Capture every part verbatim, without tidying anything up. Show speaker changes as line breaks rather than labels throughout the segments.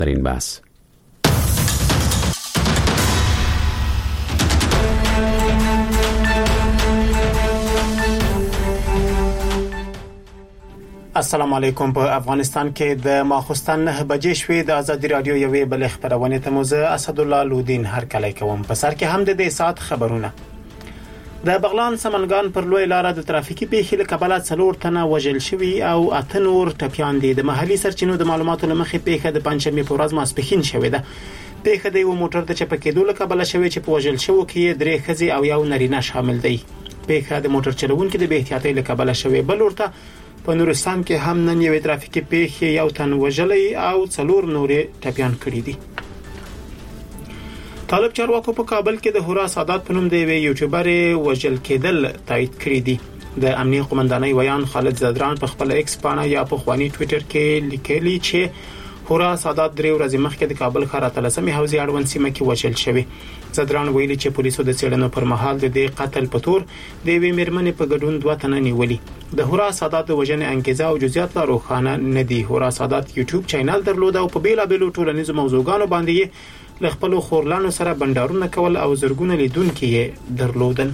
در این بحث.
السلام علیکم. په افغانستان کې د ماخوستن نه بجې شوې د ازادي رادیو یوې بل خبرونه ته موزه اسدالله لودین هر کله کوم. په سر کې هم د دې سات خبرونه. د بغلان سمنګان پر لوی لار د ترافیکي پیښې له کبله څلور تنه وژل شوي او اته نور ټپیان دي. د محلي سرچینو د معلوماتو لمخې پیښه د پنځمې په ورځ ماسپښین شوې ده. پیښه د یو موټر د چپه کېدو له کبله شوې چې په وژل شوو کې درې ښځې او یو نارینه شامل دي. پیښه د موټر چلوونکو د بې احتیاطۍ له کبله شوې. بل ورته په نورستان کې هم نن یو ترافیکي پیښه یو تن وژلې او څلور نورې ټپیان کړي دي. طالب چارواکو په کابل کې د هورا سادات په نوم د یو یوټیوبر وژل کېدل تایید کړی دي. د امنیه قومندانۍ ویان خالد زدران په خپل ایکس باندې یا په خواني ټوئیټر کې لیکلي چې هورا سادات درې ورځې مخکې د کابل ښار اتلسمې حوزې اړوند سیمه کې وژل شوی. زدران ویلي چې پولیسو د څېړنو پر مهال د دې قتل په تور د یوې میرمنې په ګډون دوه تنه نیولي. د هورا سادات د وژنې انګیزه او جزئیات لا روښانه نه دي. هورا سادات یوټیوب چینل درلود او په بیلابېلو ټولنیزو موضوعاتو باندې له خپل خورلانو سره بندارونه کول او زرګونه لیدونکو یې درلودل.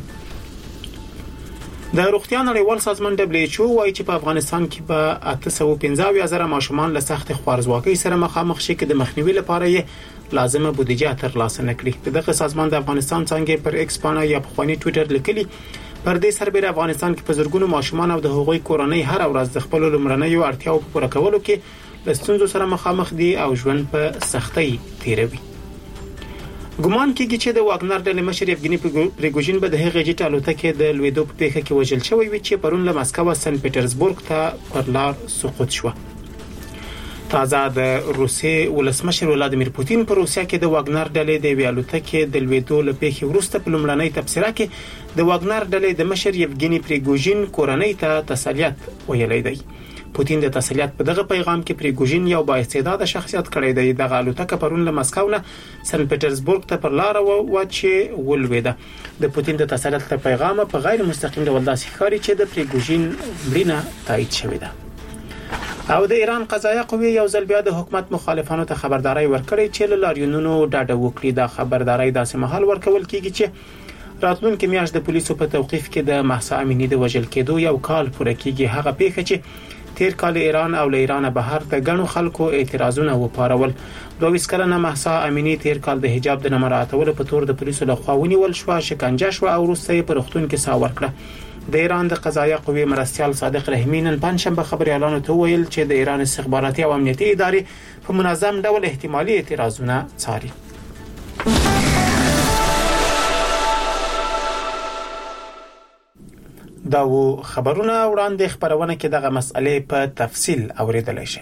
د روغتیا نړیوال سازمان دبليو ایچ او وايي چې په افغانستان کې به اته سوه او پنځه اویا زره ماشومان له سخت خوارزواکۍ سره مخامخ شي چې د مخنیوي لپاره یې لازمه بودیجه ترلاسه نکړي. دغه سازمان د افغانستان څنګه پر ایکس باندې یا په خواني ټوئیټر لیکلي پر دې سربېره افغانستان کې په زرګونو ماشومان او د هغوی کورنۍ هر ورځ د خپل لومړنیو اړتیاو په پوره کولو کې له ستونزو سره مخامخ دي او ژوند په سختۍ تیروي. ګمان کېږي چې د واګنر ډلې مشر یفګني پریګوژین به د هغې جټ الوتکې د لویدو په پیښه کې وژل شوی وي چې پرون له مسکو سن پیټرزبورګ ته پر لار سقوط شو. تازه د روسیې ولسمشر ولادیمیر پوتین په روسیا کې د واګنر ډلې د الوتکې د لویدو له پیښې وروسته په لومړنۍ تبصره کې د واګنر ډلې د مشر یفګني پریګوژین کورنۍ ته تسلیت ویلی دی. پوتین د تسلیت په دغه پیغام کې پریګوژین یو بااستعداد شخصیت کړی دی. د الوتکه پرون له مسکو نه سن پیټرزبورګ ته پر لار و چې ولویده. د پوتین د تسلیت پیغام په غیر مستقیم ډول داسې ښکاري چې د پریګوژین مړینه تایید شوې ده. او د ایران قضایه قوه یو ځل بیا د حکومت مخالفانو ته خبرداري ورکړې چې له لاریونونو ډاډه وکړي. دا خبرداري داسې مهال ورکول کیږي چې راتلونکي میاشت د پولیسو په توقیف کې د مهسا امینی د وژل کېدو یو کال پوره کیږي. هغه پیښه چې تیر کال ایران او له ایران بهر د غنو خلکو اعتراضونه وپارول. دوه کلنه مهسا امینی تیر کال د حجاب د نمراتولو په تور د پولیسو لخوا ونیول شو، شکنجه شو او وروسته په روغتون کې سا ورکړه. د ایران د قضایه قوه مرستیال صادق رحیمی نن پنځشنبه خبريالانو ته ویل چې د ایران استخباراتي او امنیتي ادارې په منظم ډول احتمالي اعتراضونه څاري. دا و خبرونه وړاندې خبرونه کې دغه مسئلې په تفصیل اوریدلای شئ.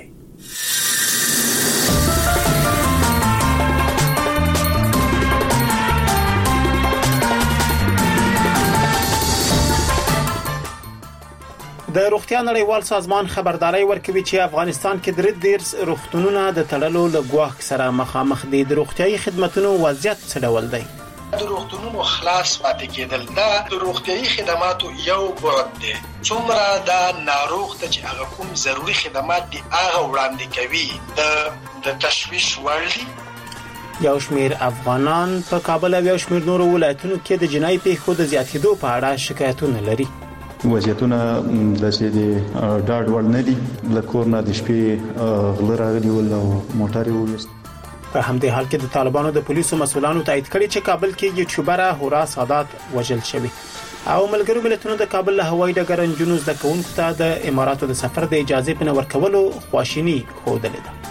د روغتیا نړیوال سازمان خبرداري ورکوي چې افغانستان کې درې دیرس روغتونونه د تړلو له ګواښ سره مخامخ دي. د روغتيایي خدماتو وضعیت څه ډول دی؟
د روغتونونو خلاص پاتې کېدل دا د روغتيایي خدماتو یو بعد دی. څومره دا ناروغ ته چې هغه کوم ضروري خدمات دي هغه وړاندې کوي د د تشویش وړ.
یو شمیر افغانان په کابل او یو شمیر نورو ولایتونو کې د جنایي پیښو د زیاتېدو په اړه شکایتونه لري.
وضعیتونه د چې د ډاډ وړ نه دي. لکور نه د شپې غل راغلي ول او موټر وویست.
په همدې حال کې د طالبانو د پولیسو مسؤلانو تایید کړي چې کابل کې یوټیوبر هورا سادات وژل شوی او ملګرو ملتونو د کابل له هوایي ډګر انجونو د کوونکو ته د اماراتو د سفر د اجازه په نور کولو خواشینی خوده ده.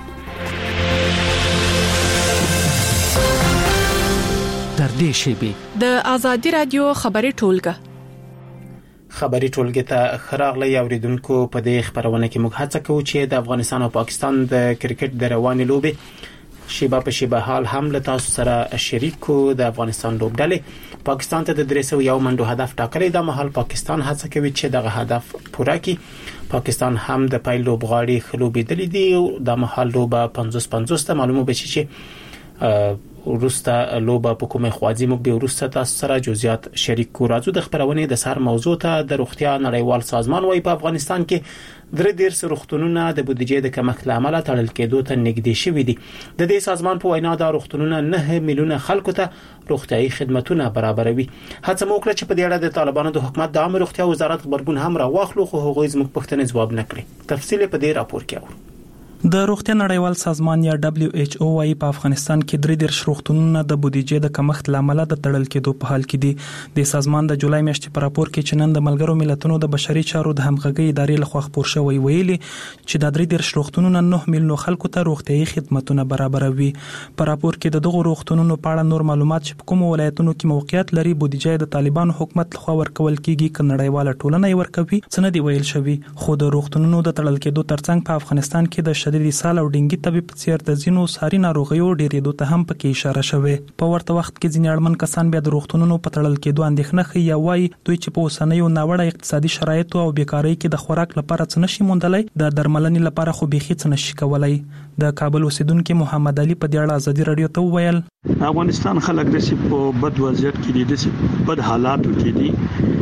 در دې شیبه
د ازادي رادیو خبري ټولګه
خبري ټولګه ته خراغله اوریدونکو په دې خبرونه کې موږ هڅه کوو چې د افغانستان او پاکستان د کرکټ د رواني لوبې شیبه په شیبه حال هم له تاسو سره شریک کو. د افغانستان لوبډلې پاکستان ته د درې سوه یو منډو هدف ټاکلی. د محل پاکستان هڅه کوي چې دغه هدف پوره کړي. پاکستان هم د پای لوبغاړي خلوبې دلی دی. د محل لوبه پنځوس پنځوس ته معلومه بشي چې ورسته لوبه په کومه خوازي موږ به ورسته تاسو سره جزئیات شریک کو. راځو د خبرونه د سر موضوع ته. د روغتیا نړیوال سازمان وايي په افغانستان کې درې ډیر روغتونونه د بودیجې د کمښت لامل تړل کېدو ته نږدې شوي دي. د دې سازمان په وینا دا روغتونونه نه میلیونه خلکو ته روغتيایي خدماتونه برابروي. هڅه مو وکړه چې په دې اړه د طالبانو د حکومت د عامه روغتیا وزارت خبرګون هم راوخلو، خو هغوی زموږ پوښتنې ځواب نه کړی. تفصیل په دې راپور کې اورو.
د روغتیا نړیوال سازمان یا دبليو ایچ او وايي په افغانستان کې درې ډیر روغتونونه د بودیجې د کمښت لامل د تړل کېدو په حال کې دي. د سازمان د جولای میاشتې په راپور کې چې نن د ملګرو ملتونو د بشري چارو د همغږي ادارې لخوا خپور شوی ویلي چې د درې ډیر روغتونونه نه میلیونه خلکو ته روغتيایي خدماتونه برابروي. په راپور کې د دغو روغتونونو په اړه نور معلومات چې په کوم ولایتونو کې موقعیت لري بودیجې د طالبانو حکومت لخوا ورکول کیږي ک نړیواله ټولنه یې ورکوي څه نه دی ویل شوی. خو د روغتونونو د تړل کېدو ترڅنګ په افغانستان کې د شدید اسهال او ډینګي طبي په څیر د زینو ساري ناروغیو ډېرېدو ته هم پکې اشاره شوې. په ورته وخت کې ځینې اړمن کسان بیا د روغتونونو په تړل کېدو اندېښنه ښیي یا وایي دوی چې په اوسنیو ناوړه اقتصادي شرایطو او بیکارۍ کې د خوراک لپاره څه نشي موندلای، د درملنې لپاره خو بيخي څه نشي کولای. د کابل اوسیدونکو محمد علي په دې اړه ازادي رادیو ته وویل
افغانستان خلک د سي په بد وضعیت کې دي، د سي بد حالاتو کې دي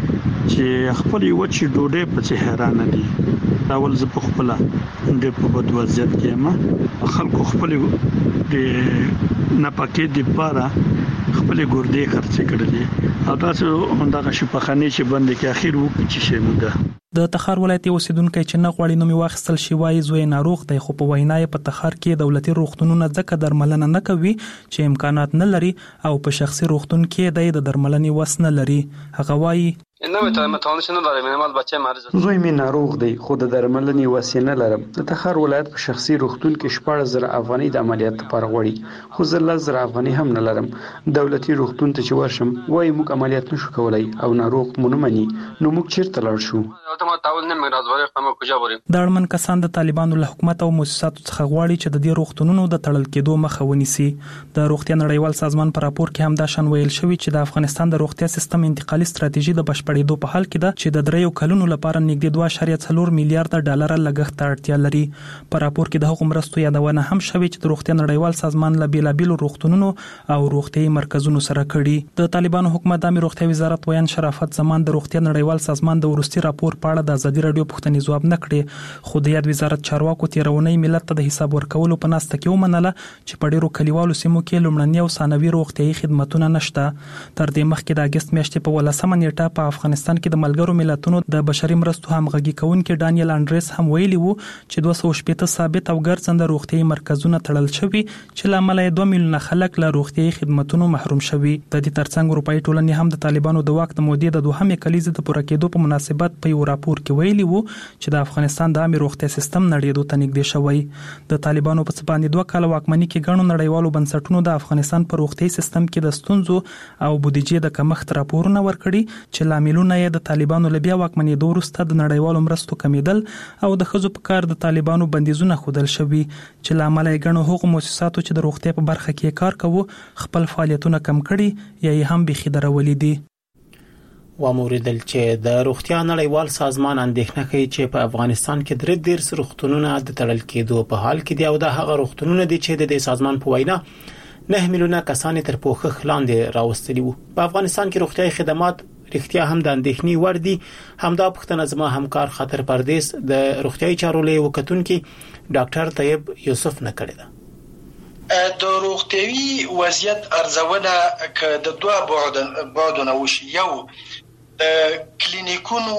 چې خپل یو چې ډوډۍ په څه حیران دي. اول زه په خپل د په بد وضعیت کې ما خلکو خپل د نپاکې د پاره خپل ګردې خرڅ کړلې او تاسو همدغه شپخانه چې بند کې اخیر وکړي چې شموده.
د تخار ولایت اوسیدونکو چې نه غواړي نومي واخیستل شي وايي زوی ناروغ دی، خو په وینا یې په تخار کې دولتي روغتونونه ځکه درملنه نه کوي چې امکانات نه لري او په شخصي روغتون کې د درملنې وس نه لري. هغه وايي
نه مې متوانه نه لرم، مینمال بچي مرز
زوی مې ناروغ دی خو د درملنې وس نه لرم. د تخار ولایت په شخصي روغتون کې شپږ زره افغاني د عملیات لپاره غوړي خو زه لس زره افغاني هم نه لرم. دولتي روغتون ته چې ورشم وايي موږ عملیات نشو کولای او ناروغ مونږ نه مني، نو موږ چیرته لاړ شو؟
د اړمن کسان د طالبانو له حکومت او مؤسساتو څخه غواړي چې د دې روغتونونو د تړل کېدو مخه ونیسي. د روغتیا نړیوال سازمان په راپور کې هم دا شان ویل شوی چې د افغانستان د روغتیا سیستم انتقالي ستراتیژي د بشپړېدو په حال کې ده چې د دریو کلونو لپاره نږدې دوه اعشاریه څلور میلیارډ ډالر لګښت ته اړتیا لري. په راپور کې د حکومت مرستو یادونه هم شوی چې د روغتیا نړیوال سازمان له بیلابیلو روغتونونو او روغتيایي مرکزونو سره کړي. د طالبانو حکومت د روغتیا وزارت ویان شرافت زمان د روغتیا نړیوال سازمان د ورستي راپور په اړه د ازادي رادیو پوښتنې ځواب نه کړي، خو د یاد وزارت چارواکو تیرونی ملت ته د حساب ورکولو په ناسته کې ومنله چې په ډیرو کلیوالو سیمو کې لومړني او ثانوي روغتيایي خدماتونه نشته. تر دې مخکې د اگست میاشتې په ولسمه نیټه په افغانستان کې د ملګرو ملتونو د بشري مرستو همغږي کوونکي ډانیل انډریس هم ویلي وو چې دوه سوه شپږ ثابت او ګرځنده روغتيایي مرکزونه تړل شوي چې لامل یې دوه میلیونه خلک له روغتيایي خدماتونو محروم شوي. د دې ترڅنګ اروپאי ټولنې هم د طالبانو د واک د مودې د دوهمې کلیزې د پوره کېدو په مناسبت په یو راپور کې ویلي وو چې د افغانستان د عامه روغتیا سیستم نړیدو ته نږدې شوی. د طالبانو په څ باندې دوه کال واکمنۍ کې ګڼو نړیوالو بنسټونو د افغانستان په روغتي سیستم کې د ستونزو او بودیجې د کمښت راپورونه ورکړي چې لاملونه یې د طالبانو له بیا واکمنۍ دوه وروسته د نړیوالو مرستو کمیدل او د ښځو په کار د طالبانو بندیزونه خودل شوي چې لامل یې ګڼو هغو مؤسساتو چې د روغتیا په برخه کې کار کوي خپل فعالیتونه کم کړي یا یې هم بيخي درولې دي.
وموریدل چې د روغتیا نړیوال سازمان اندېښنه کوي چې په افغانستان کې درې ډیر روغتونونه د تړل کېدو په حال کې دي او د هغه روغتونونه دي چې د سازمان په وینا نه میلیونه کسان تر پوښښ لاندې راوستلي وو. په افغانستان کې روغتيایي خدمات رښتیا هم د اندېښنې وړ دي. همدا پوښتنه زما همکار خاطر پردیس د روغتيایي چارو له وکتونکو ډاکټر طیب یوسف نه کړی ده.
د روغتيایي وضعیت ارزونه ک د دوه بعد بعدونه وشي، یو د کلینیکونو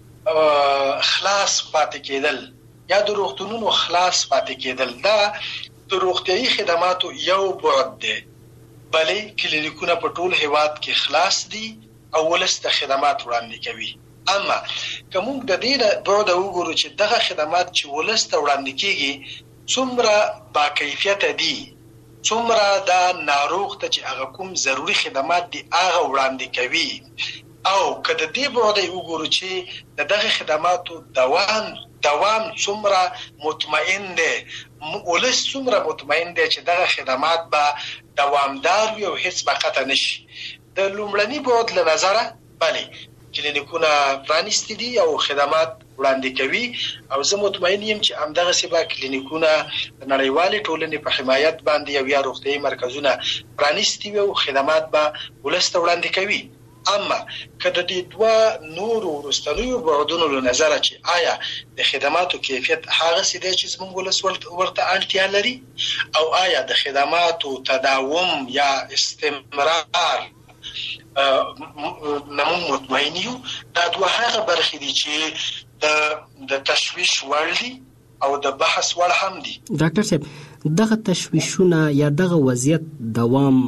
خلاص پاتې کېدل یا د روغتونونو خلاص پاتې کېدل دا د روغتيایي خدماتو یو بعد دی، بلې کلینیکونه په ټول هیواد کې خلاص دي او ولسته خدمات وړاندې کوي. اما کوم د دې بعد وګورو چې دغه خدمات چې ولسته وړاندې کیږي څومره با کیفیت دي، څومره د ناروغ ته چې هغه کوم ضروری خدمات دي هغه وړاندې کوي، او کله دې بعد وګورو چې دغه خدماتو دوام دوام څومره مطمئن دي، ولس څومره مطمئن دي چې دغه خدمات به دوامدار وي او هیڅ وخت نشي. د لومړني بعد له نظره بله کلینیکونه پرانیستي دي او خدمات وړاندې کوي او زه مطمئن یم چې همدغه سبا کلینیکونه د نړیوالې ټولنې په حمایت باندې او یا روغتیايي مرکزونه پرانیستي وي او خدمات به ولسته وړاندې کوي. اما کله د دوه نورو وروستیو بعدونو له نظر چې آیا د خدماتو کیفیت هغه سیده چې زموږ ولس ورته اړتیا لري او آیا د خدماتو تداوم یا استمرار نمون مطمئن یو، دا دوه هغه برخې دي چې د د تشویش وړ دي او د بحث وړ هم دي.
ډاکټر صاحب، دغه تشویشونه یا دغه وضعیت دوام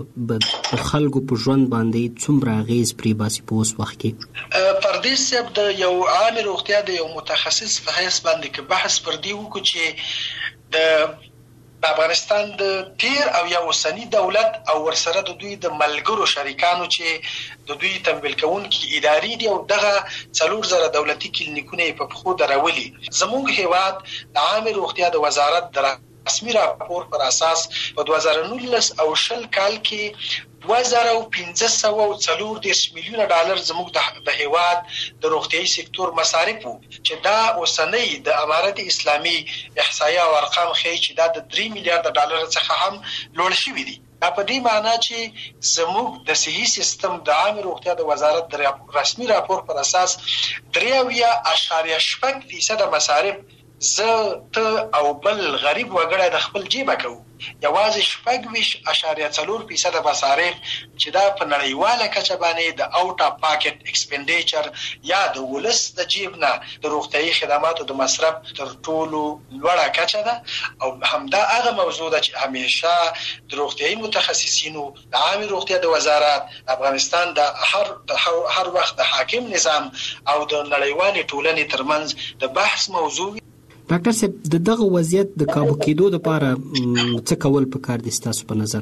په خلکو په ژوند باندې څومره اغیز پرې باسي په اوس وخت کې؟
پردیس صاحب د یو عام روغتیا د یو متخصص په حیث باندې کې بحث پر دی وکړو چې د افغانستان د تیر او یا اوسنی دولت او ورسره د دوی د ملګرو شریکانو چې د دوی تمویل کوونکي ادارې دي او دغه څلور زره دولتي کلینیکونه په پخو درولي. زموږ هیواد د عام روغتیا د وزارت د رسمي راپور پر اساس په دوه زره نولس او شل کال کې دوه زره پنځه سوه او څلور دېرش میلیونه ډالر زموږ د هیواد د روغتیايي سکتور مصارف وو چې دا اوسنۍ د امارت اسلامي احصایه او ارقام ښیي چې دا د درې میلیارډ ډالر څخه هم لوړ شوي دي. دا په دې معنی چې زموږ د صحي سیستم د عام روغتیا د وزارت د رسمي راپور پر اساس درې اویا اشاریه شپږ فیصده مصارف زه ته او بل غریب وګړی د خپل جیبه کوو. یوازې شپږ ویشت اشاریه څلور فیصده مصارف چې دا په نړیواله کچه باندې د اوټ اف پاکټ ایکسپنډیچر یا د ولس د جیب نه د روغتیايي خدماتو د مصرف تر ټولو لوړه کچه ده او همدا هغه موضوع ده چې همیشه د روغتیايي متخصصینو د عامه روغتیا د وزارت افغانستان د هر هر وخت د حاکم نظام او د نړیوالې ټولنې ترمنځ د بحث موضوع.
ډاکټر صاحب، د دغه وضعیت د کابو کېدو لپاره څه کول پکار دي ستاسو په نظر؟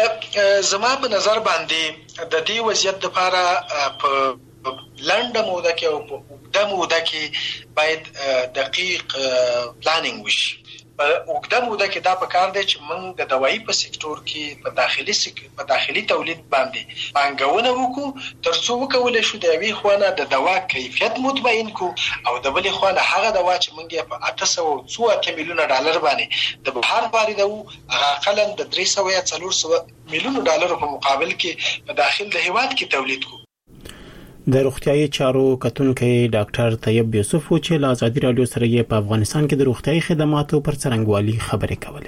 زما په نظر باندې د دې وضعیت لپاره په لنډه موده کې او په اوږده موده کې باید دقیق پلانینګ وشي. په اوږده موده کې دا پکار دی چې موږ د دوايي په سکتور کې په داخلي په داخلي تولید باندې پانګونه وکړو تر څو وکولای شو د یوې خوا د دوا کیفیت مطمئن کو او د بلې خوا هغه دوا چې موږ یې په اته سوه او څو اتیا میلیونه ډالر باندې د بهر واردوو هغه اقلا د درې سوه یا څلور سوه میلیونه ډالر په مقابل کې په داخل د هیواد کې تولید کو.
د روغتیايي چارو کتونکي ډاکټر طیب یوسف و چې له ازادي رادیو سره یې په افغانستان کې د روغتیايي خدماتو پر څرنګوالي خبرې کولې.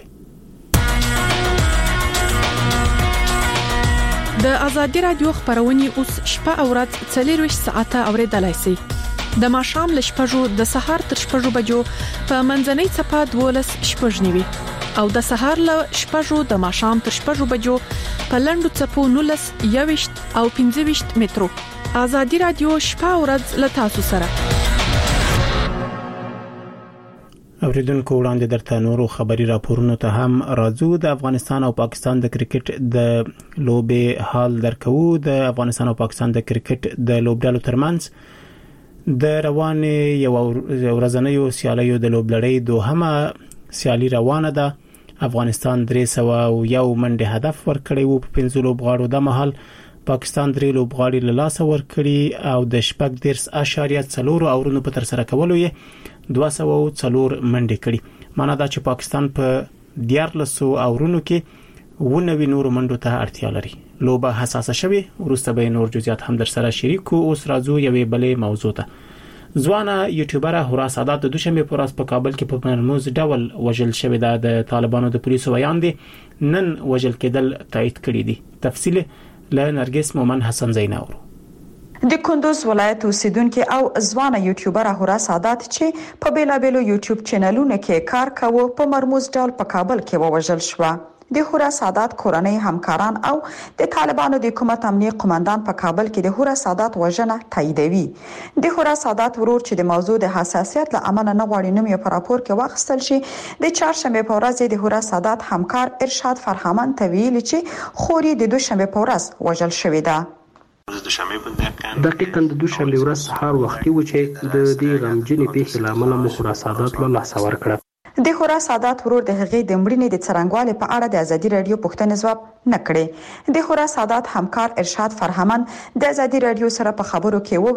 د ازادي رادیو خبرونه اوس شپه او ورځ څلور ویشت ساعته اوریدلای شئ. د ماښام ل شپږو د سهار تر شپږو بجو په منځنۍ صفه دولس شپږ نیوي او د سهار ل شپږو د ماښام تر شپږو بجو په لندو صفو نولس یويشت او پنځه ویشت مترو. ازادي رادیو شپه او ورځ له تاسو سره.
اوریدونکو وړاندې درته نورو خبري راپورونو ته هم راځو. د افغانستان او پاکستان د کرکټ د لوبې حال درکو. د افغانستان او پاکستان د کرکټ د لوبډالو ترمنځ د روانې یو ورځنیو سیالیو د لوبلړۍ دوهمه سیالي روانه ده. افغانستان درې سوه او یو منډه هدف ورکړی وو په پنځو لوبغاړو. د محل پاکستان درې لوبغاړي له لاسه ورکړي او د شپږ دېرش اشاریه څلور اورونو په تر سره کولو یې دوه سوه او څلور منډې کړي. معنا دا چې پاکستان په دیارلسو اورونو کې ونوي نور منډو ته اړتیا لري. لوبه حساسه شوي، ورسته به نور جزئیات هم در سره شریکو. اوس راځو یوې بلې موضوع ته. ځوانه یوټیوبره هورا سادات د دوشنبه پر ورځ په کابل کې په مرموز ډول وژل شوې ده. د طالبانو د پولیسو بیان دی نن وژل کېدل تایید کړي دي. تفصیل له نرګس مومن حسن زیناور.
د کندوز ولایت اوسیدونکو او ځوانه یوټیوبر هورا سادات چې په بیلابېلو یوټیوب چینلونو کې کار کوي په مرموز ډول په کابل کې ووژل شو. د هورا سادات کورنۍ همکاران او د طالبانو د حکومت امنیه قومندان په کابل کې د هورا سادات وژنه تاییدوي. د هورا سادات ورور چې د موضوع د حساسیت له امله نه غواړي نوم یې په راپور کې واخیستل شي، د چهارشنبه په ورځ د هورا سادات همکار ارشاد فرهمان تویل چې خوري د دوشنبه په ورځ وژل شوې ده.
دقیقاً د دوشنبه ورځ سهار وختي و چې د دې غمجنې پیښې له امله مو هورا سادات له لاسه ورکړه.
د هورا سادات ورور د هغې د مړینې د څرنګوالي په اړه د ازادي رادیو پوښتنې ځواب نه کړي. د هورا سادات همکار ارشاد فرهمان د ازادي رادیو سره په خبرو کې وویل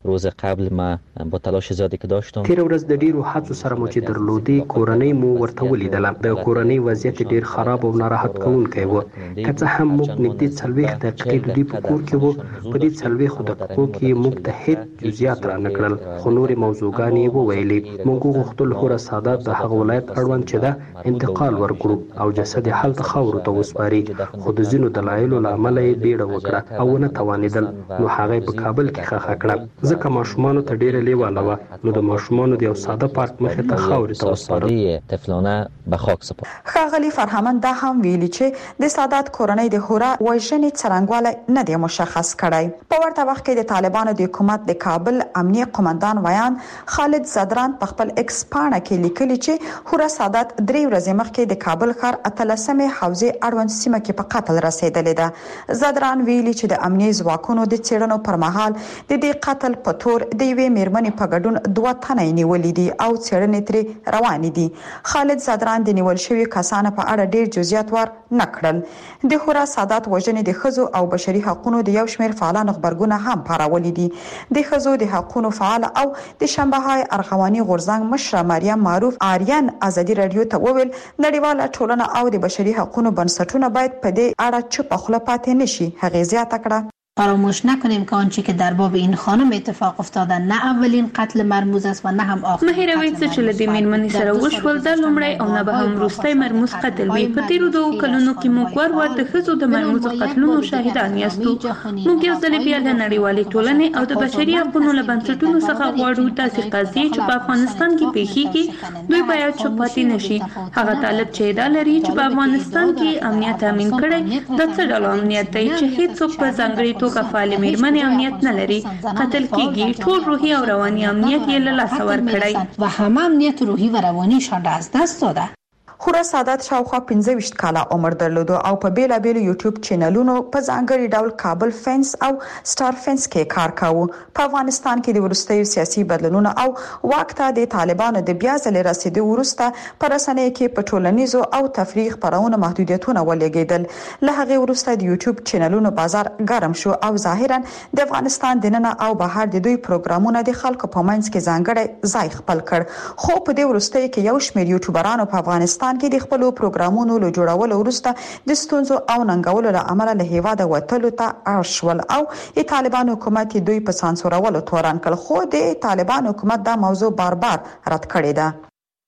روز قبل ما با تلاش زیادی که داشتم
تیر ورځ د ډیرو هڅو سره مو چې درلودي کورنۍ مو ورته ولیدله د کورنۍ وضعیت ډیر خراب او ناراحت کوونکی و که څه هم موږ نږدې څلوېښت دقیقې د دې په کور کې وو په دې څلوېښتو دقیقو کې موږ ته هیڅ جزئیات را نه کړل خو نورې موضوعګانې یې وویلې موږ وغوښتل هوره سادات د هغه ولایت اړوند چې ده انتقال ورکړو او جسد یې هلته خاورو ته وسپاري خو د ځینو دلایلو له امله یې بیړه وکړه او ونه توانېدل نو هغه یې په کابل کې ښخه کړه ځکه ماشومانو ته ډیره لیواله وه نو د ماشومانو د یو ساده پارک مخې ته خاورې ته وسپارل
طفلانه به خاک سپار.
ښاغلي فرهمند دا هم ویلي چې د سادات کورنۍ د هوره وژنې څرنګوالی نه دی مشخص کړی. په ورته وخت کې د طالبانو د حکومت د کابل امنیه قومندان ویان خالد زدران په خپل ایکس پاڼه کې لیکلي چې هوره سادات درې ورځې مخکې د کابل ښار اتلسمې حوزې اړوند سیمه کې په قتل رسیدلې ده. زدران ویلي چې د امنیه ځواکونو د څېړنو پر مهال د دې قتل په تور د یوې میرمنې په ګډون دوه تنه نیولې دي او څېړنې ترې روانې دي. خالد زدران د نیول شوي کسانو په اړه ډېر جزئیات ور نه کړل. د هوره سادات وژنې د ښځو او بشري حقوقو د یو شمېر فعالانو خبرګون هم پارولي دي. د ښځو د حقوقو فعال او د شنبه های ارغواني غورځنګ مشره مریم معروف آریان ازادي رادیو ته وویل نړیواله ټولنه او د بشري حقوقو بنسټونه باید په دې اړه چوپ خوله پاتې نشي. هغه زیاته کړه
فراموش نکنیم که آنچه که در باب این خانم اتفاق افتاده نه اولین قتل مرموز است و نه هم آخرین.
مه هیروئ چې له دې میرمنې سره وشول د لومړی او نه به هم وروستی مرموز قتل وي. په تیرو دوو کلونو کې موږ ور ور د ښځو د مرموز قتلونو شاهدان یاستو. موږ یو ځل بیا د نړیوالې ټولنې او د بشري حقوقو له بنسټونو څخه غواړو داسې قضیې چې په افغانستان کې پیښیږي دوی باید چوپ پاتې نشي. هغه طالب چې ادعا لري چې په افغانستان کې امنیت تامین کړي د څه ډول امنیت دی چې هیڅوک په ځانګړي توګه فعال میرمنې امنیت نه لري قتل کیږي ټول روحي او رواني امنیت یې له لاسه ورکړی
و همه امنیت روحی و روانیشان را از دست داده.
هوره سادات شاوخوا پنځه ویشت کاله عمر درلود او په بیلابیلو یوټیوب چینلونو په ځانګړي ډول کابل فینس او سٹار فینس کې کار کاوه. په افغانستان کې د وروستیو سیاسي بدلونونو او واک ته د طالبانو د بیا ځلې رسیدو وروسته په رسنیو کې په ټولنیزو او تفریح خبرونو محدودیتونه ولګیدل. له هغه وروسته د یوټیوب چینلونو بازار ګرم شو او ظاهرا د افغانستان دننه او بهر د دوی پروګرامونه د خلکو په منځ کې ځانګړي ځای خپل کړ. خو په دې وروستیو کې یو شمېر یوټیوبرانو په افغانستان کې د خپل پروګرامونو له جوړولو وروسته د ستونزو او ننګولو له امله له هیواده وتلو ته اړ شول او د طالبان حکومت دوی په سانسورولو تورن کړ. خو د طالبان حکومت دا موضوع بار بار رد کړې ده.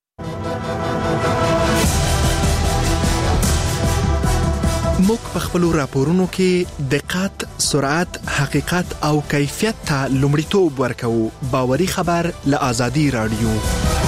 موږ په خپل راپورونو کې دقت، سرعت، حقیقت او کیفیت ته لومړیتوب ورکوو. باوري خبر له آزادي رادیو.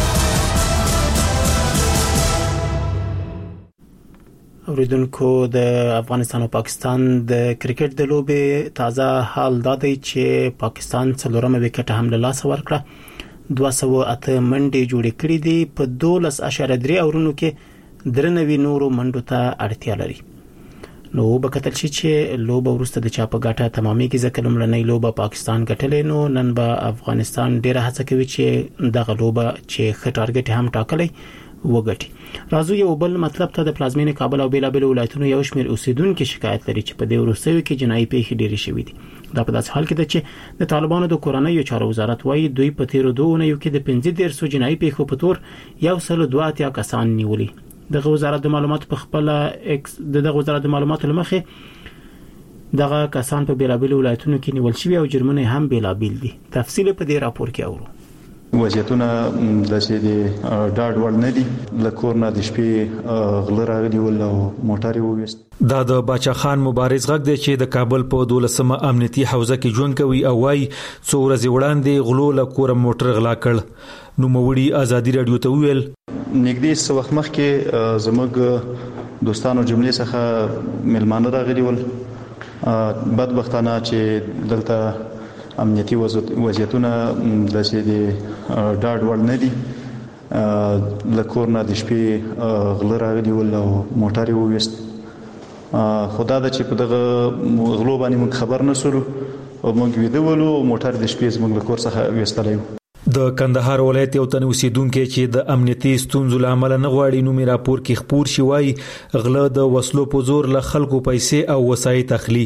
اوریدونکو د افغانستان او پاکستان د کرکټ د لوبې تازه حال دا دی چې پاکستان څلورمه وکټ هم له لاسه ورکړه. دوه سوه اته منډې جوړې کړې دي. په دولس اشاریه درې اورونو کې درنوي نورو منډو ته اړتیا لري. نو به کتل شي چې لوبه ورسته د چا په ګټه تمامېږي ځکه لومړنۍ لوبه پاکستان ګټلې نو نن به افغانستان ډیره هڅه کوي چې دغه لوبه چې ښه ټارګټ هم ټاکلی وګټي. راځو یو بل مطلب ته د پلازمینې کابل او بیلابیل ولایتونو یو شمېر اوسیدونکو شکایت لري چې په دې وروستیو کې جنایي پیښې ډېرې شوې دي. دا په داسې حال کې ده چې د طالبانو د کورنیو چارو وزارت وايي دوی په تیرو دوه اونیو کې د پنځه دېرش جنایي پیښو په تور یو سل دوه اتیا کسان نیولي. دغه وزارت د معلوماتو په خپل ایکس دغه وزارت د معلوماتو لمخې دغه کسان په بیلابیل ولایتونو کې نیول شوي او جرمونه هم بیلابیل دي. تفصیل په دې راپور کې اورو.
وضعیتونه د سې د ډاډ وړ نه دي. لکور نه د شپې غل راغلي ول او موټر وويست.
دا د باچا خان مبارز غږ دی چې د کابل په دولسمه امنیتي حوزه کې ژوند کوي او وايي څو ورځې وړاندې غلو له کور موټر غلا کړ. نو موړي ازادي رادیو ته ویل
نږدې څو وخت مخکې زموږ دوستانو جملې څخه ملمانه راغلي ول. بدبختانه چې دلته امنیتي وضعیتونه د سې د ډاډ وړ نه دي. لکور نه د شپې غل راغلي ول او موټر وويست. خدا د چې په دغه غلو باندې موږ خبر نه سولو او موږ ویده ولو موټر د شپې زموږ لکور څخه وېستلی و.
د کندهار ولایت یو تن اوسیدونکو چې د امنیتي ستونزو لامل نه غواړي نو می راپور کې خبر شي وای غله د وسلو په زور له خلکو پیسې او وسایط اخلي.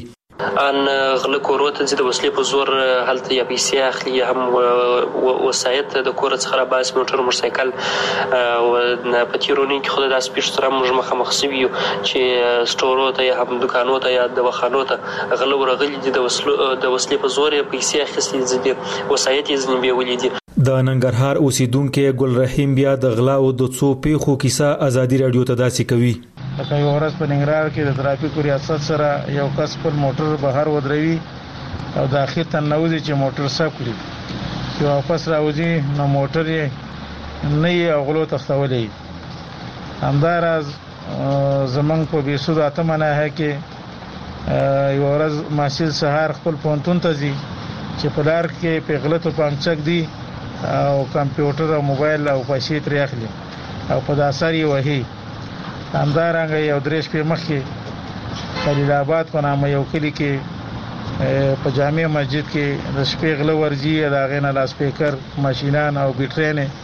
ان غله کوروته چې د وسلې په زور هلته یا پیسې اخلي هم وسایت د کور څخه را باس موټر موټرسایکل او پتیرونی کې خود د اسپیش سره موږ مخامخ سوي چې سټورو ته هم دکانو ته یا د وخانو ته غله ورغلي د وسلو د وسلې په زور پیسې اخلي د وسایت یې ځنی بیولې دي.
د ننګرهار اوسیدونکو ګل رحیم بیا د غلا او د څو پیښو کیسه ازادي رادیو ته داسې کوي.
لکه یو ورځ په ننګرهار کې د ترافیکو ریاست سره یو کس پر موټر بهر ودروي او د اخر تنوځي چې موټر صاف کړي چې واپس راوځي نو موټر یې نه غلو تختولې. همداراز زمنګ په بیسود اتمنه ہے کې یو ورځ ماشین سهار خپل پونتون ته ځي چې په لار کې په غلطو پنځک دي او کمپیوټر او موبایل او پیسې ترې اخلي او په داساري وਹੀ. همدارنګه یو درېش په مخ کې خلیل آباد په نامه یو کلی کې په جامع مسجد کې د شپې غله ورځي دا غینه لاس سپیکر ماشینان او بیټرینه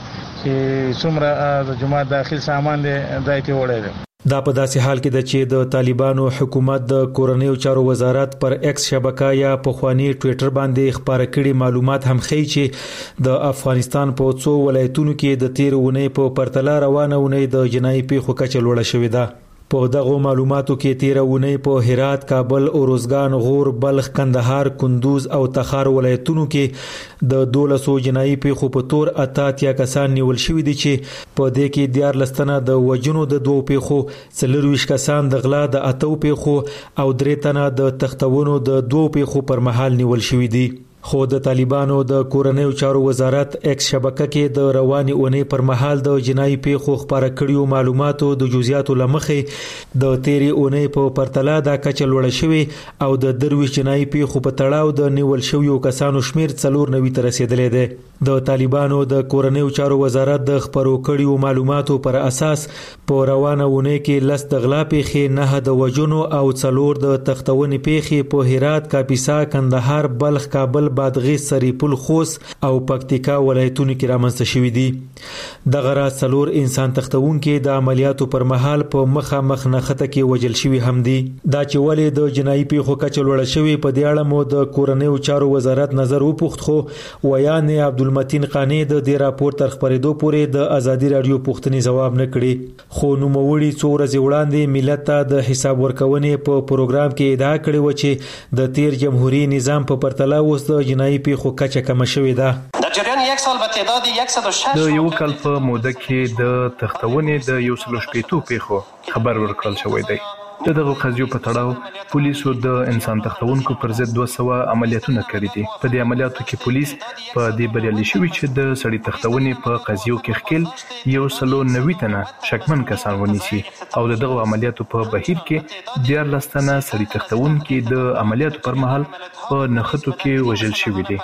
چې څومره د جماعت داخل سامان دی دایته وړي.
دا په داسې حال کې ده چې د طالبانو حکومت د کورنیو چارو وزارت پر ایکس شبکه یا په خواني ټوئیټر باندې خبره کړي معلومات هم ښیي چې د افغانستان په څو ولایتونو کې د تیر اونۍ په پرتله روانه اونۍ د جنایي پیښو کچه لوړه شوې ده. په دغه معلوماتو کې تیر اونۍ په هرات، کابل، اروزګان، غور، بلخ، کندهار، کندوز او تخار ولایتونو کې د دولسو جنایي پیښو په تور اتاتیا کسان نیول شوي دي چې په دې کې دیار لستنه د وجنو د دوه پیښو، څلورویشت کسان د غلا د اتو پیښو او درې تنه د تختونو د دوه پیښو پر مهال نیول شوي دي. خو د طالبانو د کورنیو چارو وزارت ایکس شبکه کې د رواني اونۍ پر مهال د جنایي پیښو خبره کړیو معلوماتو د جزئیاتو لمخې د تیری اونۍ په پرتله دا کچه لوړه شوې او د درویش جنایي پیښو په تړاو د نیول شویو کسانو شمیر څلور نوي ته رسیدلی دی. د طالبانو د کورنیو چارو وزارت د خبرو کړیو معلوماتو پر اساس په روانه اونۍ کې لس د غلا پیښې، نه د وجنو او څلور د تختونې پیښې په هرات، کاپیسا، کندهار، بلخ، کابل، بادغیس، سریپل، خوست او پکتیکا ولایتونو کې رامنځته شوې دي. دغه راز څلور انسان تختونکو د عملیاتو پر مهال په مخامخ نښته کې وجل شوي هم دي. دا چې ولې د جنایي پیښو کچه لوړه شوې په دې اړه مو د کورنیو چارو وزارت نظر وپوښت، خو ویان عبدالمتین قانی د دې راپور تر خبرېدو پورې د ازادي رادیو پوښتنې ځواب نه کړي. خو نوموړي څو ورځې وړاندې ملت ته د حساب ورکونې په پروګرام کې ادعا کړې و چې د تیر جمهوریت نظام په پرتله اوس د جنایي پیښو کچه کم شوې ده.
د جریان یک سال په تعداد صد و شش
د یو کال په موده کې د تختونې د یو سل شپږ پیښو خبر ورکړل شوی دی. د دغه قضیو په تړاو پولیسو د انسان تختونکو پر ضد دوه سوه عملیاتونه کړي دي. په دې عملیاتو کې پولیس په دې بریالي شوي چې د سړي تختونې په قضیو کې خپل یو سلو نوي تنه شکمن کسان ونیسي او د دغه عملیاتو په بهیر کې دیارلس تنه سړي تختونکي د عملیاتو پر مهال په نښتو کې وژل شوي دي.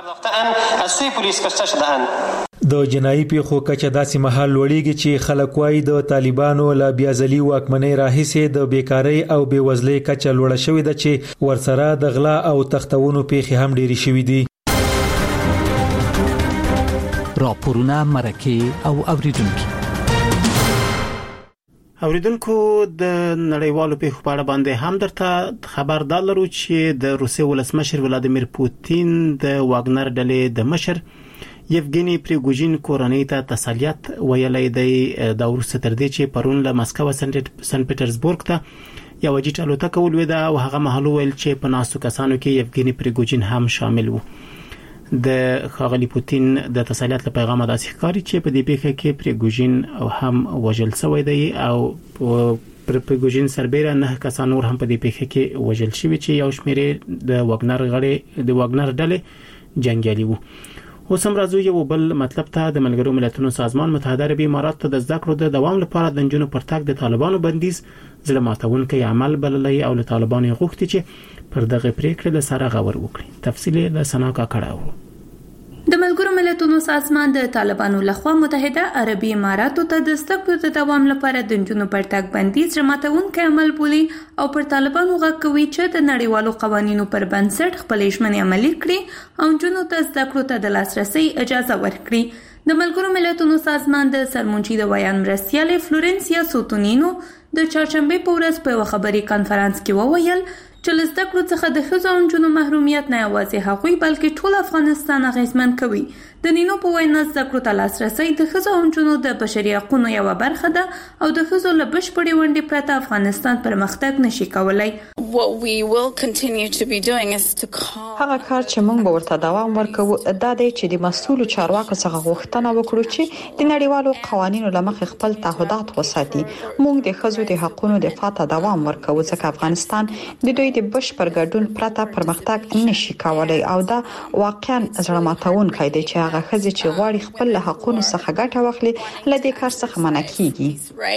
د جنایي پیښو کچه داسې مهال لوړیږي چې خلک وايي د طالبانو له بیازلي واکمنۍ راهیسې د بیکارۍ او بېوزلۍ کچه لوړه شوې ده چې ورسره د غلا او تختونو پیښې هم ډېرې شوې دي.
راپورونه، مرکې او اوریدونکي
اوریدونکو د نړیوالو پیښو په اړه باندې هم درته خبر دالرو چې د روسیې ولسمشر ولادیمیر پوتین د واګنر ډلې د مشر یفګینی پریګوژین کورنۍ ته تسلیت ویلې دی. د ورسته تر دې چې پرون له مسکو سن پټرزبورګ ته یو جټ الوتکه ولویده او هغه مهال ویل چې په ناسو کسانو کې یفګینی پریګوژین هم شامل وو. د خاغلی پوتین د تسلیت له پیغام داسې ښکاري چې په دې پیښه کې پریګوژین او هم وژل شوی دی او پر پریګوژین سربېره نه کسان نور هم په دې پیښه کې وژل شوی چې یو شمېر د واګنر غړي د واګنر ډلې جنگیالي وو. اوس هم راځو یو بل مطلب ته. د ملګرو ملتونو سازمان متحده عربي امارات ته د زده کړو د دوام لپاره د نجونو پر تګ د طالبانو بندیز زړه ماتونکی عمل بللی او له طالبانو غوښتي چې پر دغه پریکړه د سره غور وکړي. تفصیل له سنا کا کړهو.
د ملګرو ملتونو سازمان د طالبانو لخوا متحده عربي اماراتو ته د زده کړو د دوام لپاره د نجونو پر تګ بندیز زړه ماتونکی عمل بولي او پر طالبانو غږ کوي چې د نړیوالو قوانینو پر بنسټ خپل ژمنې عملي کړي او نجونو ته زده کړو ته د لاسرسي اجازه ورکړي. د ملګرو ملتونو سازمان د سرمنشي د ویان مرستیال فلورنسیا سوتونینو د چهارشنبه په ورځ په خبري کانفرنس کې وویل چې له زده کړو څخه د ښځو او نجونو محرومیت نه یوازې هغوی بلکې ټول افغانستان اغیزمن کوي. د نینو په وینا زده کړو ته لاسرسی د ښځو او نجونو د بشري حقوقو یوه برخه ده او د ښځو له بشپړې ونډې پرته افغانستان پرمختګ نشي کولای.
هغه کار چې موږ به ورته دوام ورکوو دا دی چې د مسؤلو چارواکو څخه غوښتنه وکړو چې د نړیوالو قوانینو لمخې خپل تعهدات وساتي. موږ د ښځو د حقوقو دفاع ته دوام ورکوو ځکه افغانستان د دوی د بشپړ ګډون پرته پرمختګ نشي کولای او دا واقعا زړه ماتونکی دی چې هغه ښځې چې غواړي خپل حقوقو څخه ګټه واخلي له دې کار څخه منع کیږي.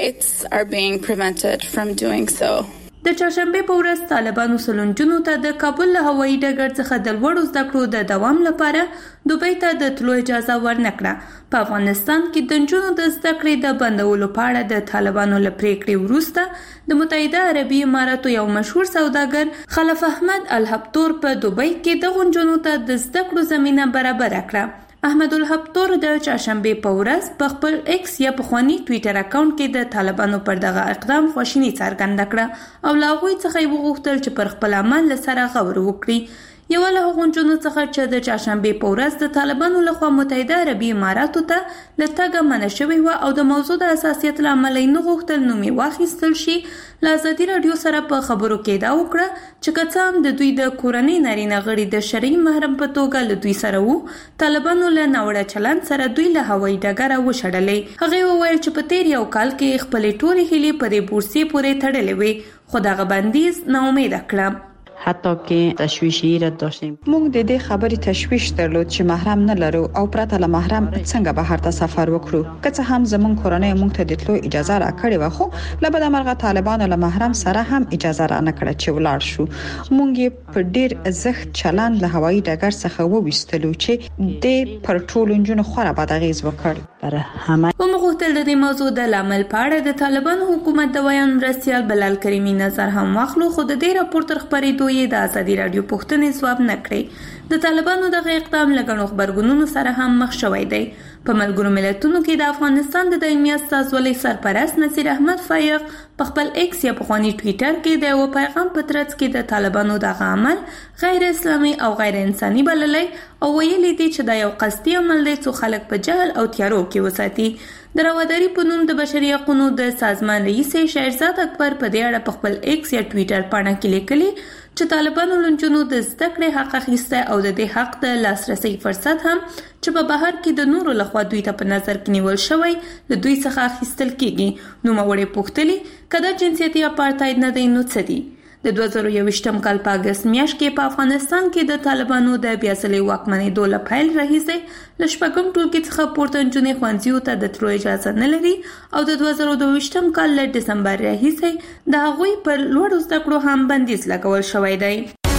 د چهارشنبه په ورځ طالبانو سلونجونو ته د کابل له هوایي ډګر څخه د لوړو زده کړو د دوام لپاره دوبۍ ته د تلو اجازه ورنکړه. په افغانستان کې د نجونو د زده کړې د بندولو په اړه د طالبانو له پریکړې وروسته د متحده عربي اماراتو یو مشهور سوداګر خلف احمد الهبتور په دوبۍ کې د نجونو ته د زده کړو زمينه برابر کړه. احمد الهبتور د چهارشنبه په ورځ په خپل ایکس یا پخوانی ټوئیټر اکاونټ کې د طالبانو پر دغه اقدام خوشینی څرګنده کړه او لا غوي څخه یې وغوښتل چې پر خپل عمل سره غور وکړي. یو له هغو نجونو څخه چې د چهارشنبه په ورځ د طالبانو لخوا متحده عربي اماراتو ته لټګه منع شوې و او د موضوع د حساسیت لامل یې نه غوښتل نوم یې واخیستل شي. له ازادي راډیو سره په خبرو کې دا وکړه چې که څه هم د دوی د کورنۍ نارینه غړي د شرعي محرم په توګه له دوی سره وو، طالبانو له ناوړه چلند سره دوی له هوایي ډګره وشړلې. هغه وویل چې په تیر یو کال کې خپلې ټولې هیلې په دې بورسي پورې تړلې وې خو دغه بندیز ناامید کړه.
حتی که تشویشی را داشتیم موږ د دې خبرې تشویش درلود چې محرم نه لرو او پرته له محرم څنګه بهر ته سفر وکړو. که څه هم زمون کورنۍ موږ ته د تلو اجازه را کړې و خو له بده مرغه طالبانو له محرم سره هم اجازه را نه کړه چې ولاړ شو. موږ په ډیر زخت چلند له هوایي ډګر څخه وويستلو چې د پر ټولو نجونو خورا بد اغیز وکړ. پر همه
موږ غوښتل د دې موضوع د لامل په اړه د طالبانو حکومت د ویان مرستیال بلال کریمی نظر هم واخلو خو د دې راپور تر خبرېدو یې د ازادي راډیو پوښتنې ځواب نه کړی. د طالبانو دغه اقدام له ګڼو خبرګونونو سره هم مخ شوی دی. په ملګرو ملتونو کې د افغانستان د دایمي استازولۍ سرپرست نصیر احمد فایق په خپل ایکس یا پخوانی ټوئیټر کې د یو پیغام په ترڅ کې د طالبانو دغه عمل غیر اسلامي او غیر انساني بللی او ویلي دی چې دا یو قصدي عمل دی څو خلک په جهل او تیارو کې وساتي. د راوداري په نوم د بشري حقوقو د سازمان رئیس شهرزاد اکبر په دې اړه په خپل ایکس یا ټوئیټر باندې کې لیکلي چې طالبانو لنجونو د زده کړې حق اخیسته او د دې حق د لاسرسي فرصت هم چې په بهر کې د نورو لخوا دوی ته په نظر کې نیول شوی له دوی څخه اخیستل کیږي. نو موږ پوښتلې کله جنسیتي اپارټاید نه دی نو څه دی؟ د دوه زره یوویشتم کال په اگست میاشت کې په افغانستان کې د طالبانو د بیا ځلې واکمنېدو له پیل راهیسې له شپږم ټولګي څخه پورته نجونې ښوونځیو ته د تلو اجازه نه لري او د دوه زره دوه ویشتم کال له ډسمبر راهیسې د هغوی پر لوړو زده کړو هم بندیز لګول شوی دی.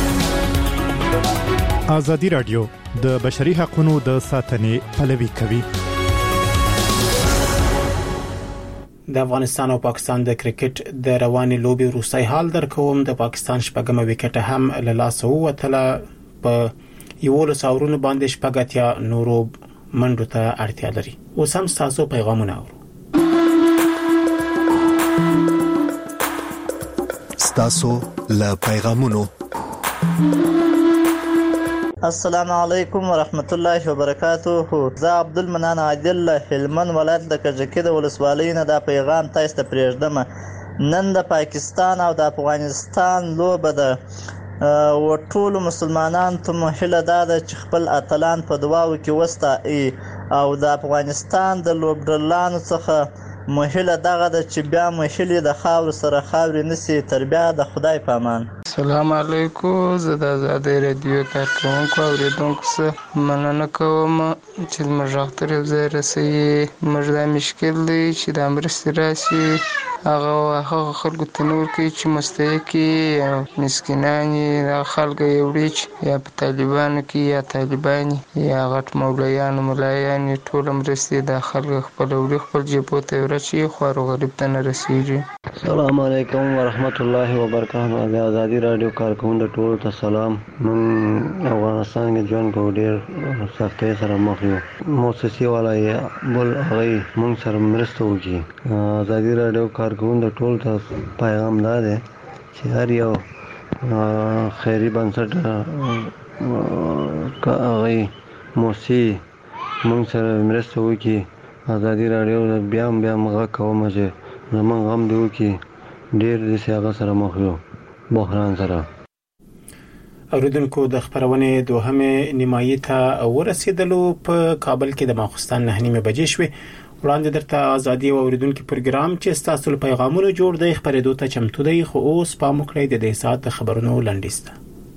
ازادي راډیو د بشري حقوقو د ساتنې پلوي کوي.
د افغانستان او پاکستان د کرکټ د رواني لوبي وروستي حال درکوم. د پاکستان شپږم وکټ هم له لاسه ووتله. په یو لس اورونو باندې شپږتیا نورو منډو ته اړتیا لري. اوس هم تاسو پیغامونه اورو.
تاسو له پیغامونو.
السلام علیکم ورحمت الله وبرکاتہ. زه عبدالمنان عادل هلمند ولایت د کجکی د ولسوالۍ نه دا پیغام تاسو ته پرېږدم. نن د پاکستان او د افغانستان لوبه ده او ټول مسلمانان ته هیله ده چې خپل اتلان په دعاو کې وستایي او د افغانستان د لوبډلانو څخه مهله دغه د چې بیا مهله د خاور سره خاور نسی تر بیا د خدای په امان.
السلام علیکم. زه د ازادي رادیو کارکونکو اوریدونکو څخه مننه کوم چې موږ تر یو ځای رسېږي. موږ دا مشکل دی چې د مرستې راشي هغه هغه خلکو ته نور کې چې مستحقي او مسکینان یا خلک یو ریچ یا په طالبانو کې یا طالبانی یا غټ مولایان مولایان ټول مرستې د خلک خپل او خپل جيبو ته ورچی خو غریب ته نه رسیږي.
السلام علیکم ورحمت الله وبرکاتہ. د ازادي رادیو کارکونکو ټول ته سلام. من افغانستان کې ژوند کوم ډیر سختۍ سره مخ یو. موسسي والای بل هغه مونږ سره مرسته وکړي. ازادي رادیو کارکونکو ټول ته پیغام ده چې هر یو خیري بنسټ هغه موسی موږ سره مرسته وکړي. ازادي رادیو بیا بیا موږ کوم چې زمونږ غم دی وکړي. ډېر د سیاغه سره مخ یو بحران سره.
اوریدونکو د خبرونه دوهمه نیمایي ته ورسېدلو په کابل کې د ماخستان نه نیمه بجې شوې. وړاندې درته ازادي او اوریدونکو پروګرام چې تاسو له پیغامونو جوړ دی خبرېدو ته چمتو دی. خو اوس پام وکړئ د دې سات خبرونو لنډیسته.